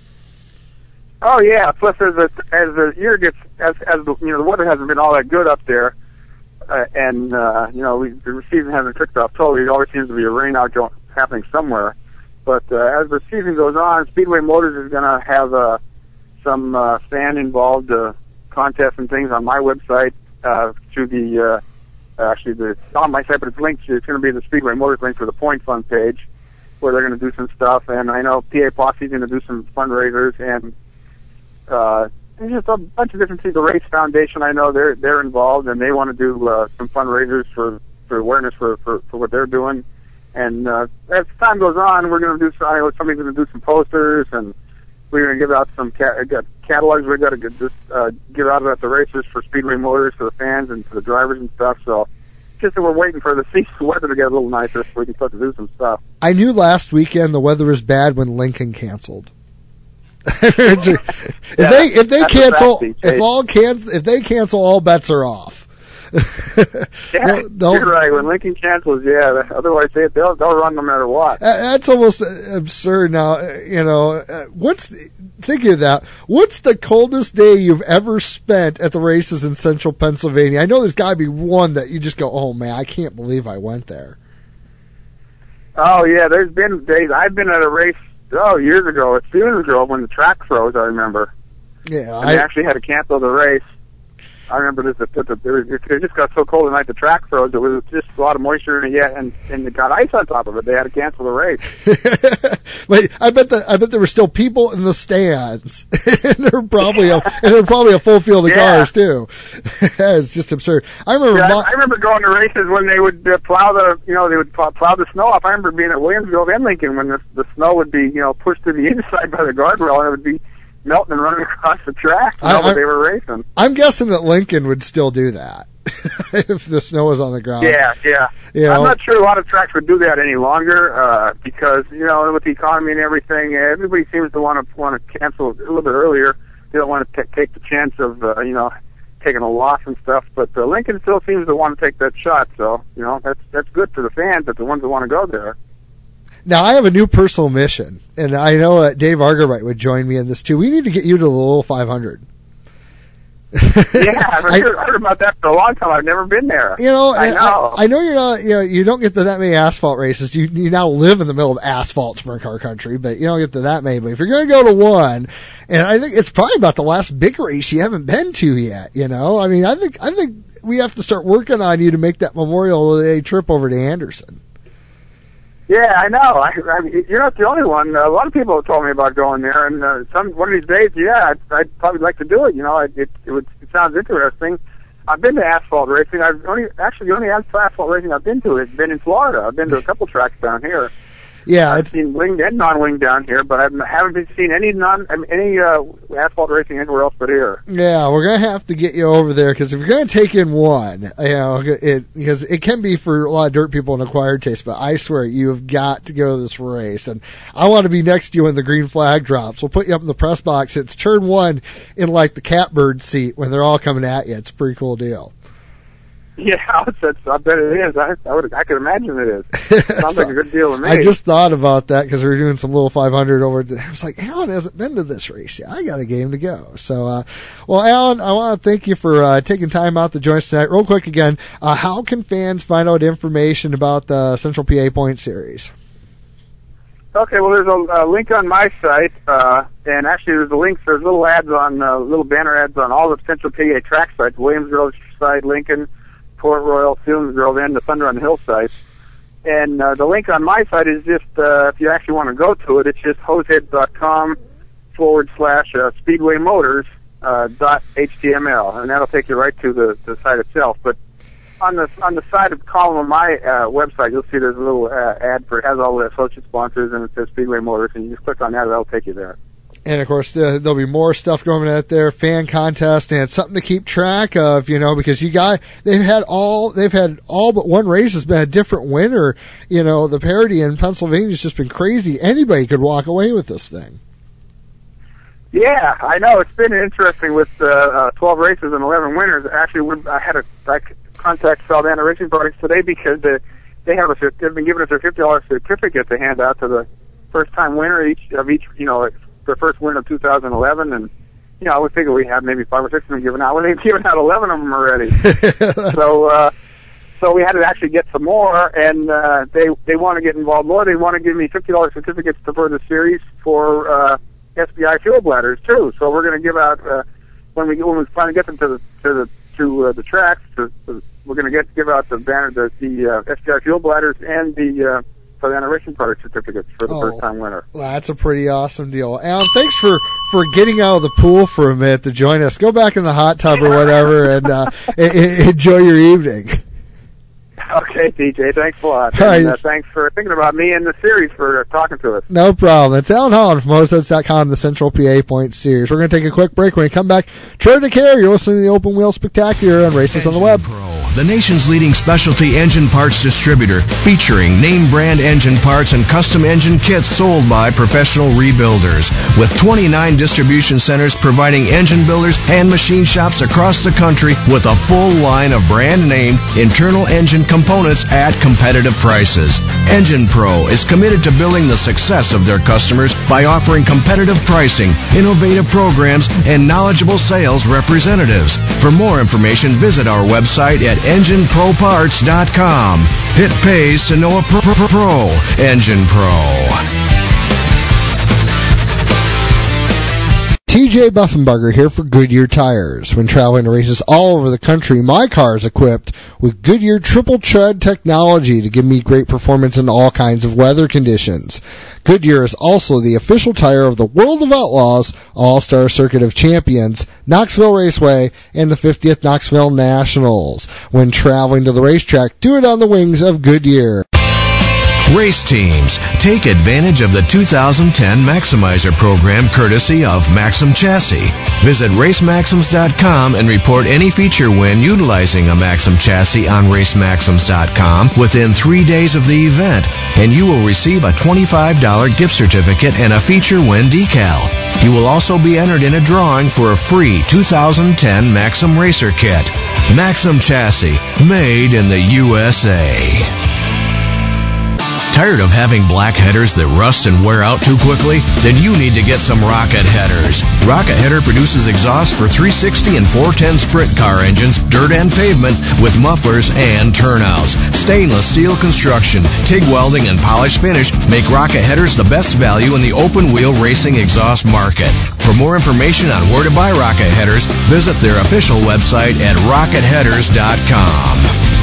Oh yeah. Plus, as the year gets, as the weather hasn't been all that good up there, and the season hasn't kicked off totally. It always seems to be a rain out happening somewhere. But as the season goes on, Speedway Motors is going to have some fan involved. Contests and things on my website through the it's on my site, but it's linked to, it's going to be the Speedway Motors link for the Point Fund page, where they're going to do some stuff. And I know PA Posse's going to do some fundraisers, and there's just a bunch of different things. The Race Foundation, I know they're involved, and they want to do some fundraisers for awareness for what they're doing. And as time goes on, we're going to do. I know somebody's going to do some posters, and we're going to give out some catalogs. We've got to give out at the races for Speedway Motors, for the fans, and for the drivers and stuff. So just that we're waiting for the weather to get a little nicer so we can start to do some stuff. I knew last weekend the weather was bad when Lincoln canceled. If they cancel, all bets are off. Yeah, you're right. When Lincoln cancels, otherwise they'll run no matter what. That's almost absurd. Now, thinking of that, what's the coldest day you've ever spent at the races in central Pennsylvania? I know there's got to be one that you just go, oh man, I can't believe I went there. Oh yeah, there's been days I've been at a race years ago at Stevens Grove when the track froze. I remember. Yeah, and they actually had to cancel the race. I remember it just got so cold the night the track froze. It was just a lot of moisture in it yet, and it got ice on top of it. They had to cancel the race. But I bet there were still people in the stands, and there were probably a full field of cars too. It's just absurd. I remember going to races when they would plow the snow off. I remember being at Williamsville and Lincoln when the snow would be pushed to the inside by the guardrail, and it would be melting and running across the track. But they were racing. I'm guessing that Lincoln would still do that if the snow was on the ground. Yeah. I'm not sure a lot of tracks would do that any longer because with the economy and everything, everybody seems to want to cancel a little bit earlier. They don't want to take the chance of taking a loss and stuff. But Lincoln still seems to want to take that shot. So that's good for the fans, but the ones that want to go there. Now, I have a new personal mission, and I know that Dave Argerwright would join me in this, too. We need to get you to the Little 500. Yeah, I've heard about that for a long time. I've never been there. I know you're not, you don't get to that many asphalt races. You now live in the middle of asphalt sprint car country, but you don't get to that many. But if you're going to go to one, and I think it's probably about the last big race you haven't been to yet, I mean, I think we have to start working on you to make that Memorial Day trip over to Anderson. Yeah, I know. I mean, you're not the only one. A lot of people have told me about going there, and one of these days, I'd probably like to do it. It sounds interesting. I've been to asphalt racing. The only asphalt racing I've been to has been in Florida. I've been to a couple tracks down here. Yeah, I've seen winged and non-winged down here, but I haven't seen any asphalt racing anywhere else but here. Yeah, we're gonna have to get you over there because if you're gonna take in one, because it can be for a lot of dirt people an acquired taste. But I swear you have got to go to this race, and I want to be next to you when the green flag drops. We'll put you up in the press box. It's turn one in like the catbird seat when they're all coming at you. It's a pretty cool deal. Yeah, I bet it is. I could imagine it is. Sounds like a good deal to me. I just thought about that because we were doing some little 500 over. I was like, Alan hasn't been to this race yet. I got a game to go. So, well, Alan, I want to thank you for taking time out to join us tonight. Real quick again, how can fans find out information about the Central PA Point Series? Okay, well, there's a link on my site, and actually there's little ads on, little banner ads on all the Central PA track sites, Williams Grove site, Lincoln, Port Royal, Stevens Grove, and the Thunder on the Hill site. And the link on my site is just, if you actually want to go to it, it's just hosehead.com/Speedway Motors .html, and that'll take you right to the site itself. But on the side of the column of my website, you'll see there's a little ad for it has all the associate sponsors, and it says Speedway Motors, and you just click on that, and that'll take you there. And of course, there'll be more stuff going out there, fan contest, and it's something to keep track of, because they've had all but one race has been a different winner. The parity in Pennsylvania has just been crazy. Anybody could walk away with this thing. Yeah, I know. It's been interesting with 12 races and 11 winners. Actually, I contact Saldana Racing Products today because they've been giving us a $50 certificate to hand out to the first-time winner of each, the first win of 2011, and I would figure we have maybe 5 or 6 of them given out. Well, they've given out 11 of them already. So we had to actually get some more, and they want to get involved more. They want to give me $50 certificates to further series for SBI fuel bladders too. So we're going to give out when we finally get them to the tracks. We're going to give out the banner, the SBI fuel bladders, and the Saldana Racing Product certificates for the first-time winner. Well, that's a pretty awesome deal. Alan, thanks for getting out of the pool for a minute to join us. Go back in the hot tub or whatever and enjoy your evening. Okay, DJ, thanks a lot. And thanks for thinking about me and the series for talking to us. No problem. It's Alan Holland from Motorsports.com, the Central PA Point Series. We're going to take a quick break. When we come back, Troy DeCare, you're listening to the Open Wheel Spectacular on Races on the Web. Pro. the nation's leading specialty engine parts distributor, featuring name brand engine parts and custom engine kits sold by professional rebuilders. With 29 distribution centers providing engine builders and machine shops across the country with a full line of brand name internal engine components at competitive prices. Engine Pro is committed to building the success of their customers by offering competitive pricing, innovative programs, and knowledgeable sales representatives. For more information, visit our website at EngineProParts.com. It pays to know a pro. Engine Pro. TJ Buffenbarger here for Goodyear Tires. When traveling to races all over the country, my car is equipped with Goodyear Triple Tread technology to give me great performance in all kinds of weather conditions. Goodyear is also the official tire of the World of Outlaws, All-Star Circuit of Champions, Knoxville Raceway, and the 50th Knoxville Nationals. When traveling to the racetrack, do it on the wings of Goodyear. Race teams, take advantage of the 2010 Maximizer program courtesy of Maxim Chassis. Visit RaceMaxims.com and report any feature win utilizing a Maxim chassis on RaceMaxims.com within 3 days of the event, and you will receive a $25 gift certificate and a feature win decal. You will also be entered in a drawing for a free 2010 Maxim Racer Kit. Maxim Chassis, made in the USA. Tired of having black headers that rust and wear out too quickly? Then you need to get some Rocket Headers. Rocket Header produces exhaust for 360 and 410 sprint car engines, dirt and pavement, with mufflers and turnouts. Stainless steel construction, TIG welding, and polished finish make Rocket Headers the best value in the open-wheel racing exhaust market. For more information on where to buy Rocket Headers, visit their official website at RocketHeaders.com.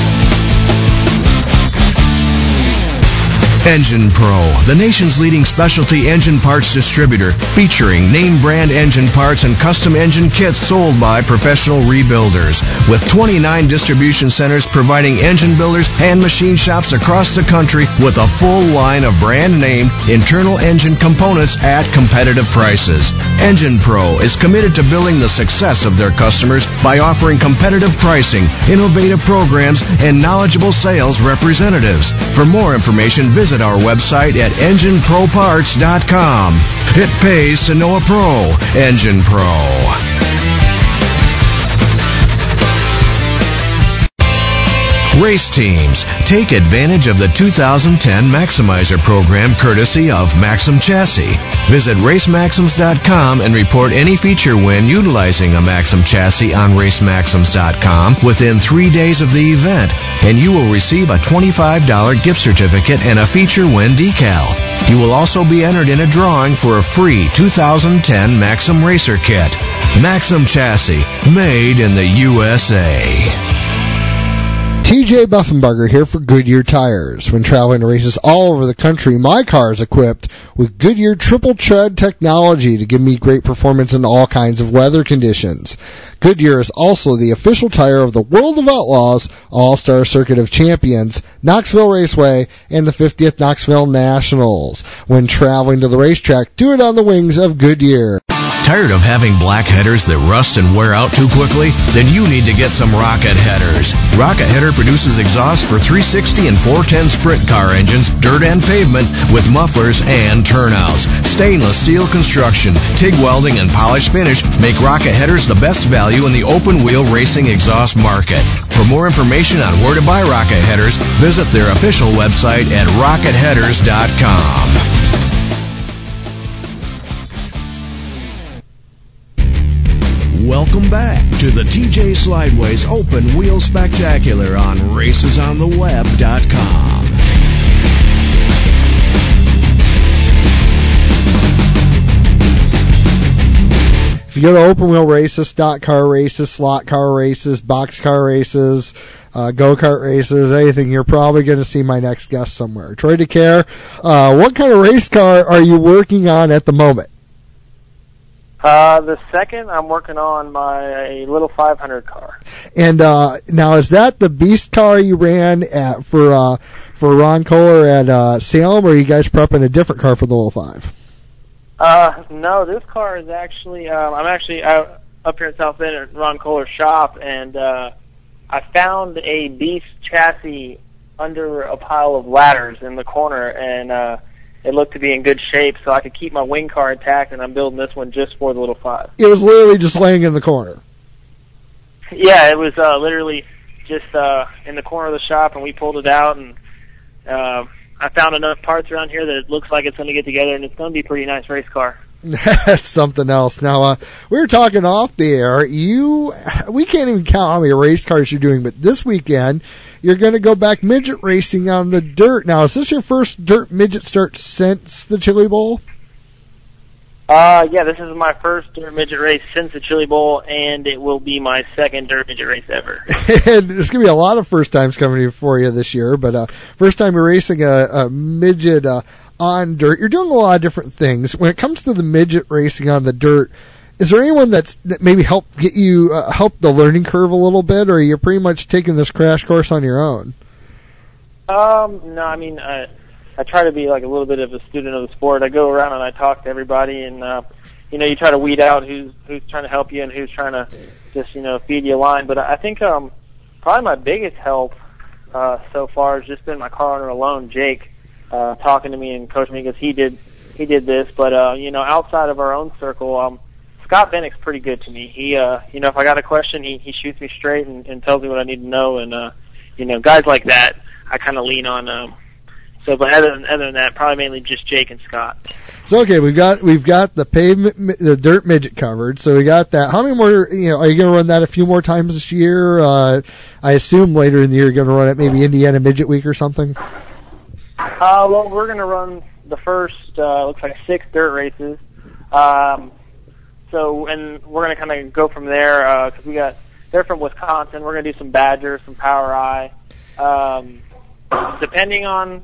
Engine Pro, the nation's leading specialty engine parts distributor, featuring name brand engine parts and custom engine kits sold by professional rebuilders. With 29 distribution centers providing engine builders and machine shops across the country with a full line of brand name internal engine components at competitive prices. Engine Pro is committed to building the success of their customers by offering competitive pricing, innovative programs, and knowledgeable sales representatives. For more information, visit our website at EngineProParts.com. It pays to know a pro. Engine Pro. Race teams, take advantage of the 2010 Maximizer program courtesy of Maxim Chassis. Visit RaceMaxims.com and report any feature win utilizing a Maxim chassis on RaceMaxims.com within 3 days of the event, and you will receive a $25 gift certificate and a feature win decal. You will also be entered in a drawing for a free 2010 Maxim Racer Kit. Maxim Chassis, made in the USA. TJ Buffenbarger here for Goodyear Tires. When traveling to races all over the country, my car is equipped with Goodyear Triple Tread technology to give me great performance in all kinds of weather conditions. Goodyear is also the official tire of the World of Outlaws, All-Star Circuit of Champions, Knoxville Raceway, and the 50th Knoxville Nationals. When traveling to the racetrack, do it on the wings of Goodyear. Tired of having black headers that rust and wear out too quickly? Then you need to get some Rocket Headers. Rocket Header produces exhaust for 360 and 410 sprint car engines, dirt and pavement, with mufflers and turnouts. Stainless steel construction, TIG welding, and polished finish make Rocket Headers the best value in the open-wheel racing exhaust market. For more information on where to buy Rocket Headers, visit their official website at RocketHeaders.com. Welcome back to the TJ Slideways Open Wheel Spectacular on RacesOnTheWeb.com. If you go to Open Wheel Races, stock car races, slot car races, box car races, go-kart races, anything, you're probably going to see my next guest somewhere. Troy DeCare, what kind of race car are you working on at the moment? The second, I'm working on my little 500 car. And now, is that the beast car you ran for Ron Kohler at Salem, or are you guys prepping a different car for the Little 5? No, this car is actually, I'm actually out up here in South Bend at Ron Kohler's shop, and I found a Beast chassis under a pile of ladders in the corner, and it looked to be in good shape, so I could keep my wing car intact, and I'm building this one just for the Little 5. It was literally just laying in the corner. Yeah, it was literally just in the corner of the shop, and we pulled it out, and I found enough parts around here that it looks like it's going to get together, and it's going to be a pretty nice race car. That's something else. Now, we were talking off the air. We can't even count how many race cars you're doing, but this weekend you're going to go back midget racing on the dirt. Now, is this your first dirt midget start since the Chili Bowl? Yeah, this is my first dirt midget race since the Chili Bowl, and it will be my second dirt midget race ever. And there's going to be a lot of first times coming for you this year, but first time you're racing a midget on dirt. You're doing a lot of different things. When it comes to the midget racing on the dirt, is there anyone that maybe helped get you help the learning curve a little bit, or are you pretty much taking this crash course on your own? No, I mean, I try to be like a little bit of a student of the sport. I go around and I talk to everybody, and you try to weed out who's trying to help you and who's trying to just feed you a line. But I think probably my biggest help so far has just been my car owner alone, Jake, talking to me and coaching me because he did this. But outside of our own circle, Scott Bennick's pretty good to me. He if I got a question, he shoots me straight and tells me what I need to know. And guys like that, I kind of lean on. But other than that, probably mainly just Jake and Scott. So okay, we've got the dirt midget covered. So we got that. How many more? Are you going to run that a few more times this year? I assume later in the year you're going to run it maybe Indiana Midget Week or something. Well, we're going to run the first looks like 6 dirt races. And we're going to kind of go from there because they're from Wisconsin. We're going to do some Badger, some Power Eye. Depending on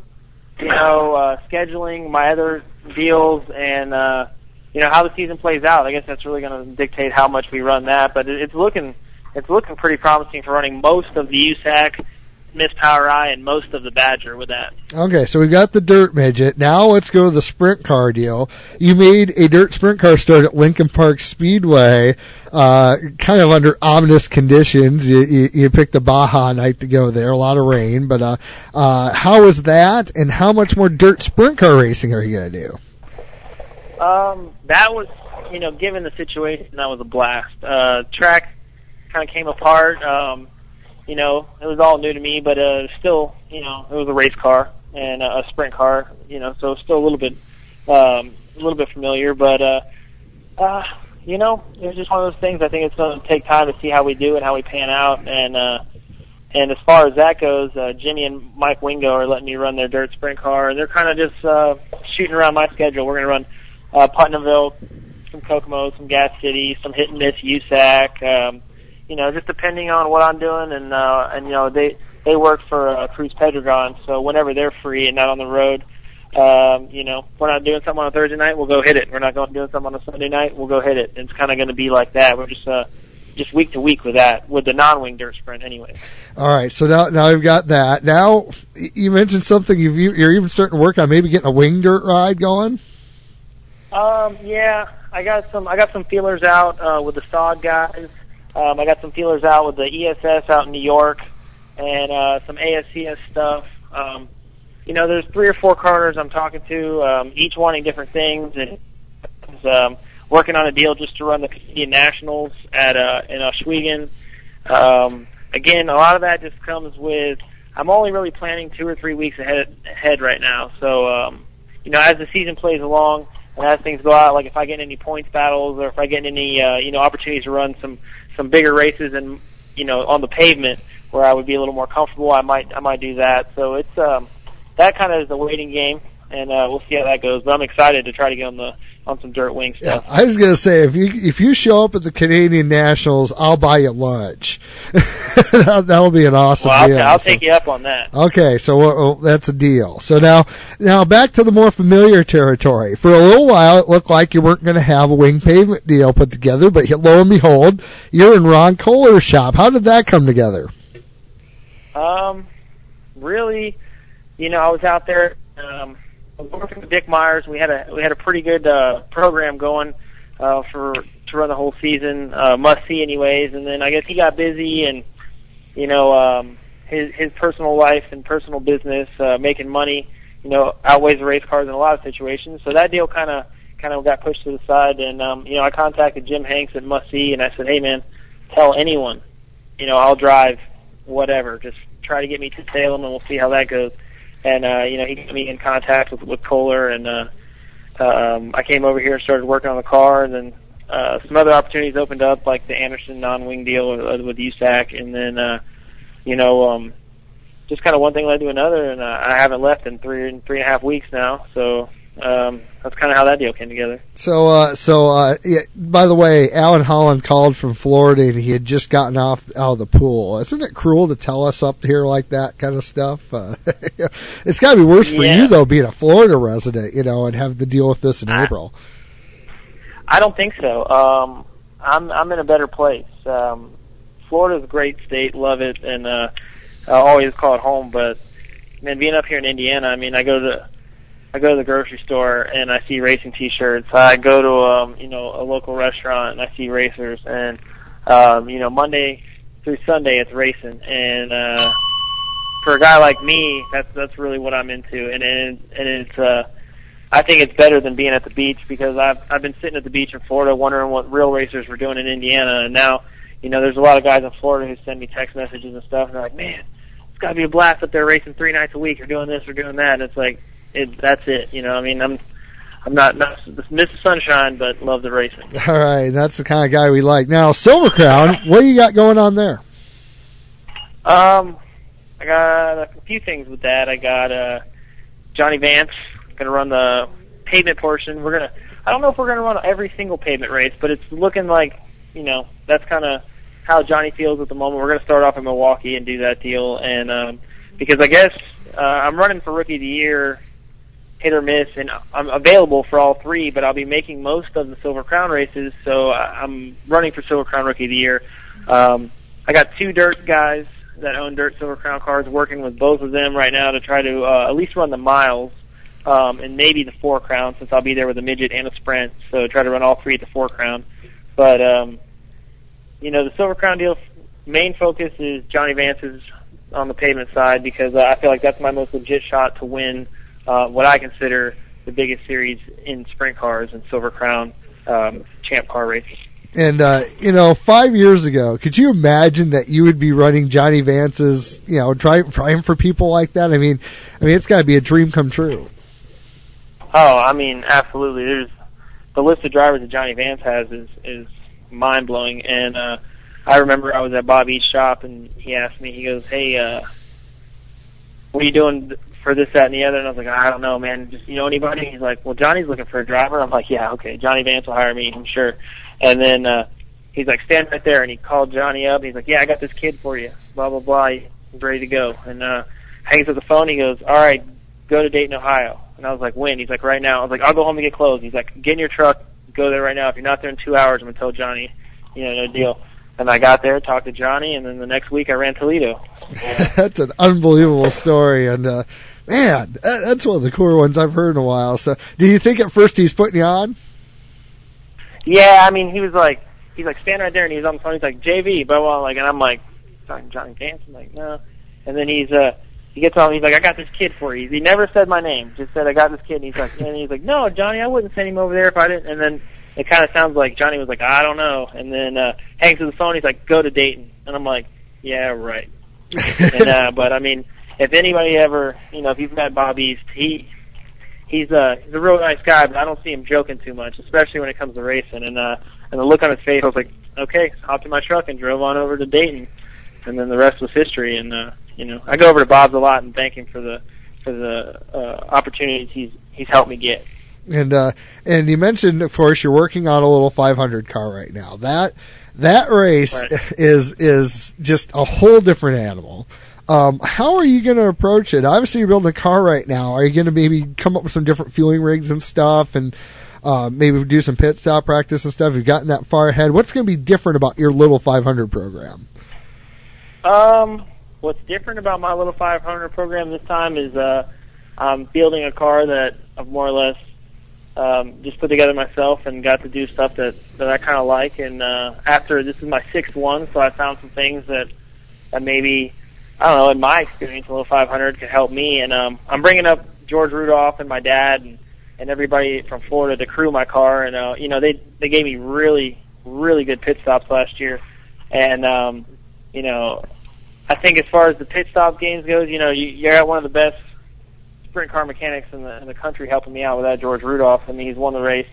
scheduling, my other deals, and how the season plays out. I guess that's really going to dictate how much we run that. But it's looking pretty promising for running most of the USAC, Miss Power Eye, and most of the Badger with that. Okay, so we got the dirt midget. Now let's go to the sprint car deal. You made a dirt sprint car start at Lincoln Park Speedway, kind of under ominous conditions. You picked the Baja night to go there, a lot of rain. But how was that, and how much more dirt sprint car racing are you going to do? That was, given the situation, that was a blast. Track kind of came apart. It was all new to me, but still, it was a race car and a sprint car, so still a little bit familiar. But it was just one of those things. I think it's going to take time to see how we do and how we pan out. And as far as that goes, Jimmy and Mike Wingo are letting me run their dirt sprint car, and they're kind of just shooting around my schedule. We're going to run Putnamville, some Kokomo, some Gas City, some hit and miss USAC. Just depending on what I'm doing, and they work for Cruz Pedregon, so whenever they're free and not on the road, we're not doing something on a Thursday night, we'll go hit it. We're not going to do something on a Sunday night, we'll go hit it. It's kind of going to be like that. We're just week to week with that, with the non-wing dirt sprint anyway. All right, so now we've got that. Now you mentioned something you're even starting to work on, maybe getting a wing dirt ride going. Yeah, I got some feelers out with the Sod guys. I got some feelers out with the ESS out in New York, and some ASCS stuff. There's 3 or 4 corners I'm talking to, each wanting different things, and working on a deal just to run the Canadian Nationals in Oswego. Again, a lot of that just comes with I'm only really planning 2 or 3 weeks ahead right now. So as the season plays along and as things go out, like if I get any points battles or if I get any opportunities to run some bigger races and on the pavement where I would be a little more comfortable, I might do that. So it's that kind of is the waiting game, and we'll see how that goes. But I'm excited to try to get on some dirt wing stuff. Yeah, I was gonna say if you show up at the Canadian Nationals, I'll buy you lunch. That'll be an awesome deal. I'll take you up on that. Okay, so that's a deal. So now back to the more familiar territory. For a little while, it looked like you weren't going to have a wing pavement deal put together, but lo and behold, you're in Ron Kohler's shop. How did that come together? Really, I was out there. Working with Dick Myers, we had a pretty good program going to run the whole season, must see anyways. And then I guess he got busy, and his personal life and personal business, making money, outweighs the race cars in a lot of situations. So that deal kind of got pushed to the side. And, I contacted Jim Hanks at Must See, and I said, hey, man, tell anyone, I'll drive whatever. Just try to get me to Salem, and we'll see how that goes. And, he got me in contact with Kohler, and I came over here and started working on the car, and then some other opportunities opened up, like the Anderson non-wing deal with USAC, and then, just kind of one thing led to another, and I haven't left in three and a half weeks now, so that's kind of how that deal came together. So, yeah, by the way, Alan Holland called from Florida, and he had just gotten out of the pool. Isn't it cruel to tell us up here like that kind of stuff? It's got to be worse for you, though, being a Florida resident, and have to deal with this in April. I don't think so. I'm in a better place. Florida's a great state, love it, and I always call it home. But man, being up here in Indiana, I mean, I go to the grocery store and I see racing T-shirts. I go to a local restaurant and I see racers. And Monday through Sunday it's racing. And for a guy like me, that's really what I'm into. And it's I think it's better than being at the beach, because I've been sitting at the beach in Florida wondering what real racers were doing in Indiana, and now there's a lot of guys in Florida who send me text messages and stuff, and they're like, man, it's got to be a blast up there racing 3 nights a week, or doing this or doing that. And it's like, that's it. I'm not Mr. Sunshine, but love the racing. All right, that's the kind of guy we like. Now, Silver Crown, what do you got going on there? I got a few things with that. I got Johnny Vance going to run the pavement portion. I don't know if we're going to run every single pavement race, but it's looking like, that's kind of how Johnny feels at the moment. We're going to start off in Milwaukee and do that deal. And because I guess I'm running for Rookie of the Year, hit or miss, and I'm available for all three, but I'll be making most of the Silver Crown races, so I'm running for Silver Crown Rookie of the Year. I got 2 dirt guys that own dirt Silver Crown cars, working with both of them right now to try to at least run the miles, and maybe the 4 Crown, since I'll be there with a midget and a sprint, so try to run all 3 at the 4 Crown. But, the Silver Crown deal, main focus is Johnny Vance's on the pavement side, because I feel like that's my most legit shot to win what I consider the biggest series in sprint cars and Silver Crown champ car races. And, 5 years ago, could you imagine that you would be running Johnny Vance's, trying for people like that? I mean, it's got to be a dream come true. Oh, I mean, absolutely. There's the list of drivers that Johnny Vance has is mind blowing. And I remember I was at Bobby's shop, and he asked me, he goes, "Hey, what are you doing for this, that, and the other?" And I was like, "I don't know, man. Just anybody?" He's like, "Well, Johnny's looking for a driver." I'm like, "Yeah, okay. Johnny Vance will hire me, I'm sure." And then he's like, "Stand right there." And he called Johnny up. And he's like, "Yeah, I got this kid for you. Blah blah blah. He's ready to go." And hangs up the phone. He goes, "All right, go to Dayton, Ohio." And I was like, "When?" He's like, "Right now." I was like, "I'll go home and get clothes." He's like, "Get in your truck, go there right now. If you're not there in 2 hours, I'm gonna tell Johnny, no deal." And I got there, talked to Johnny, and then the next week I ran Toledo. That's an unbelievable story, and man, that's one of the cooler ones I've heard in a while. So, do you think at first he's putting you on? Yeah, I mean, he's like stand right there, and he's on the phone. He's like, "JV, blah blah," and I'm like, talking Johnny Vance. I'm like, no. And then he gets on. He's like, "I got this kid for you." He never said my name, just said, "I got this kid." And he's like, "No, Johnny, I wouldn't send him over there if I didn't." And then it kind of sounds like Johnny was like, "I don't know." And then hangs to the phone. He's like, "Go to Dayton." And I'm like, "Yeah, right." And but I mean, if anybody ever, if you've met Bob East, he's a real nice guy, but I don't see him joking too much, especially when it comes to racing. And the look on his face, I was like, okay, hopped in my truck and drove on over to Dayton, and then the rest was history. And I go over to Bob's a lot and thank him for the opportunities he's helped me get. And you mentioned, of course, you're working on a little 500 car right now. That race right. is just a whole different animal. How are you going to approach it? Obviously, you're building a car right now. Are you going to maybe come up with some different fueling rigs and stuff, and maybe do some pit stop practice and stuff? You've gotten that far ahead. What's going to be different about your little 500 program? What's different about my little 500 program this time is I'm building a car that I've more or less just put together myself and got to do stuff that I kind of like. And after this is my 6th one, so I found some things that that maybe, I don't know, in my experience, a little 500 could help me. And I'm bringing up George Rudolph and my dad and everybody from Florida to crew my car. And, you know, they gave me really, really good pit stops last year. And, you know, I think as far as the pit stop games goes, you know, you got one of the best sprint car mechanics in the country helping me out with that, George Rudolph. I mean, he's won the race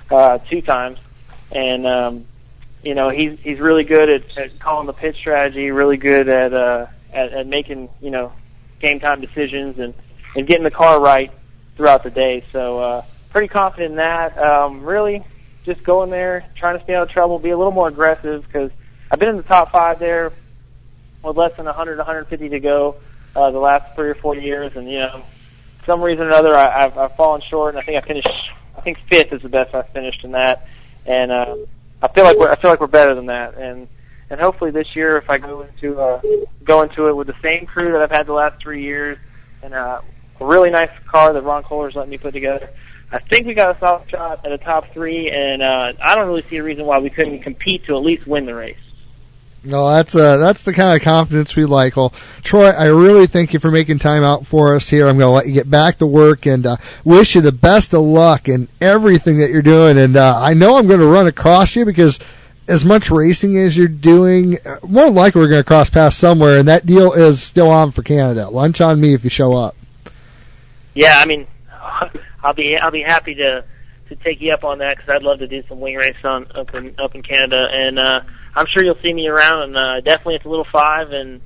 2 times. And, you know, he's really good at calling the pit strategy, really good at making, you know, game time decisions and getting the car right throughout the day. So pretty confident in that. Really just going there, trying to stay out of trouble, be a little more aggressive, because I've been in the top 5 there with less than 100, 150 to go the last 3 or 4 years. And, you know, for some reason or another, I've fallen short, and I think 5th is the best I've finished in that. And I feel like we're better than that. And hopefully this year, if I go into it with the same crew that I've had the last 3 years, and a really nice car that Ron Kohler's let me put together, I think we got a solid shot at a top 3, and I don't really see a reason why we couldn't compete to at least win the race. No, that's the kind of confidence we like. Well, Troy, I really thank you for making time out for us here. I'm going to let you get back to work and wish you the best of luck in everything that you're doing. And I know I'm going to run across you, because as much racing as you're doing, more than likely we're going to cross paths somewhere, and that deal is still on for Canada. Lunch on me if you show up. Yeah, I mean, I'll be happy to take you up on that, because I'd love to do some wing race up in Canada, and I'm sure you'll see me around, and definitely at the Little 5, and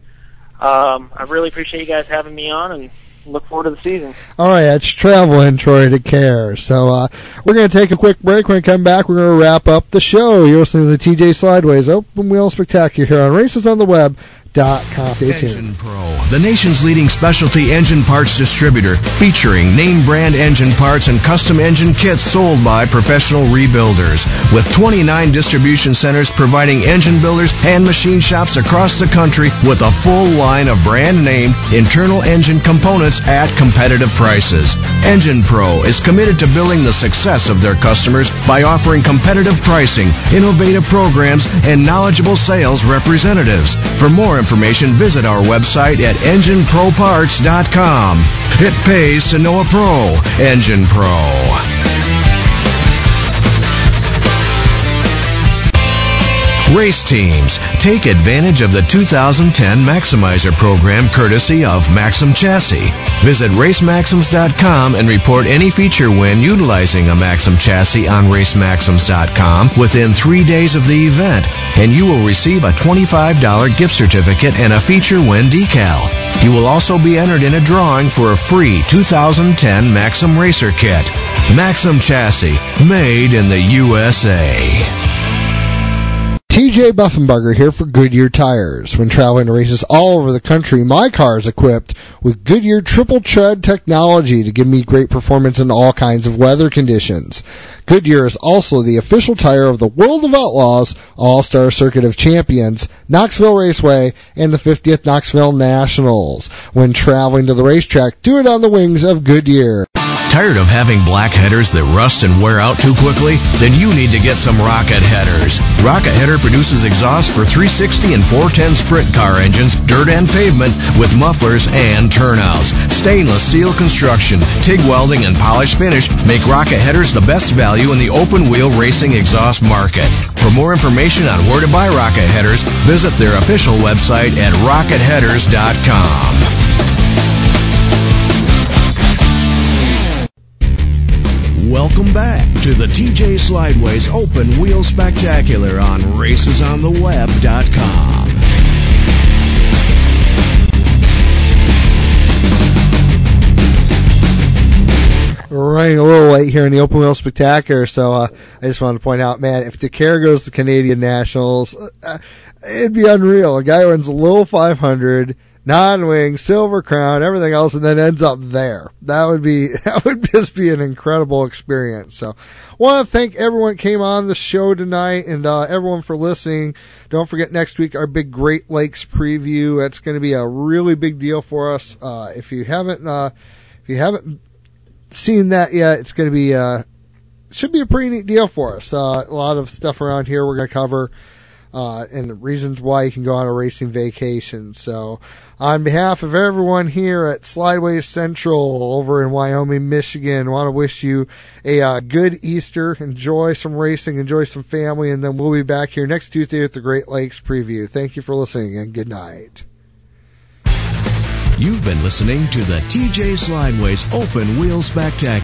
I really appreciate you guys having me on, and look forward to the season. All right, it's traveling, Troy DeCaire. So we're going to take a quick break. When we come back, we're going to wrap up the show. You're listening to the TJ Slideways Open Wheel Spectacular here on RacesOnTheWeb.com. Stay tuned. Engine Pro, the nation's leading specialty engine parts distributor, featuring name brand engine parts and custom engine kits sold by professional rebuilders, with 29 distribution centers providing engine builders and machine shops across the country with a full line of brand name internal engine components at competitive prices. Engine Pro is committed to building the success of their customers by offering competitive pricing, innovative programs, and knowledgeable sales representatives. For more information, visit our website at EngineProParts.com. It pays to know a pro. Engine Pro. Race teams, take advantage of the 2010 Maximizer program courtesy of Maxim Chassis. Visit RaceMaxims.com and report any feature win utilizing a Maxim chassis on RaceMaxims.com within 3 days of the event, and you will receive a $25 gift certificate and a feature win decal. You will also be entered in a drawing for a free 2010 Maxim Racer Kit. Maxim Chassis, made in the USA. TJ Buffenbarger here for Goodyear Tires. When traveling to races all over the country, my car is equipped with Goodyear Triple Tread technology to give me great performance in all kinds of weather conditions. Goodyear is also the official tire of the World of Outlaws All-Star Circuit of Champions, Knoxville Raceway, and the 50th Knoxville Nationals. When traveling to the racetrack, do it on the wings of Goodyear. Tired of having black headers that rust and wear out too quickly? Then you need to get some Rocket Headers. Rocket Header produces exhaust for 360 and 410 sprint car engines, dirt and pavement, with mufflers and turnouts. Stainless steel construction, TIG welding, and polished finish make Rocket Headers the best value in the open wheel racing exhaust market. For more information on where to buy Rocket Headers, visit their official website at RocketHeaders.com. Welcome back to the TJ Slideways Open Wheel Spectacular on RacesOnTheWeb.com. We're running a little late here in the Open Wheel Spectacular, so I just wanted to point out, man, if DeCaire goes to Canadian Nationals, it'd be unreal. A guy runs a little 500, non-wing, silver crown, everything else, and then ends up there. That would just be an incredible experience. So, want to thank everyone that came on the show tonight, and everyone for listening. Don't forget next week our big Great Lakes preview. That's going to be a really big deal for us. If you haven't seen that yet, it's going to be should be a pretty neat deal for us. A lot of stuff around here we're going to cover. and reasons why you can go on a racing vacation. So on behalf of everyone here at Slideways Central over in Wyoming, Michigan, I want to wish you a good Easter. Enjoy some racing, enjoy some family, and then we'll be back here next Tuesday with the Great Lakes Preview. Thank you for listening, and good night. You've been listening to the TJ Slideways Open Wheel Spectacular.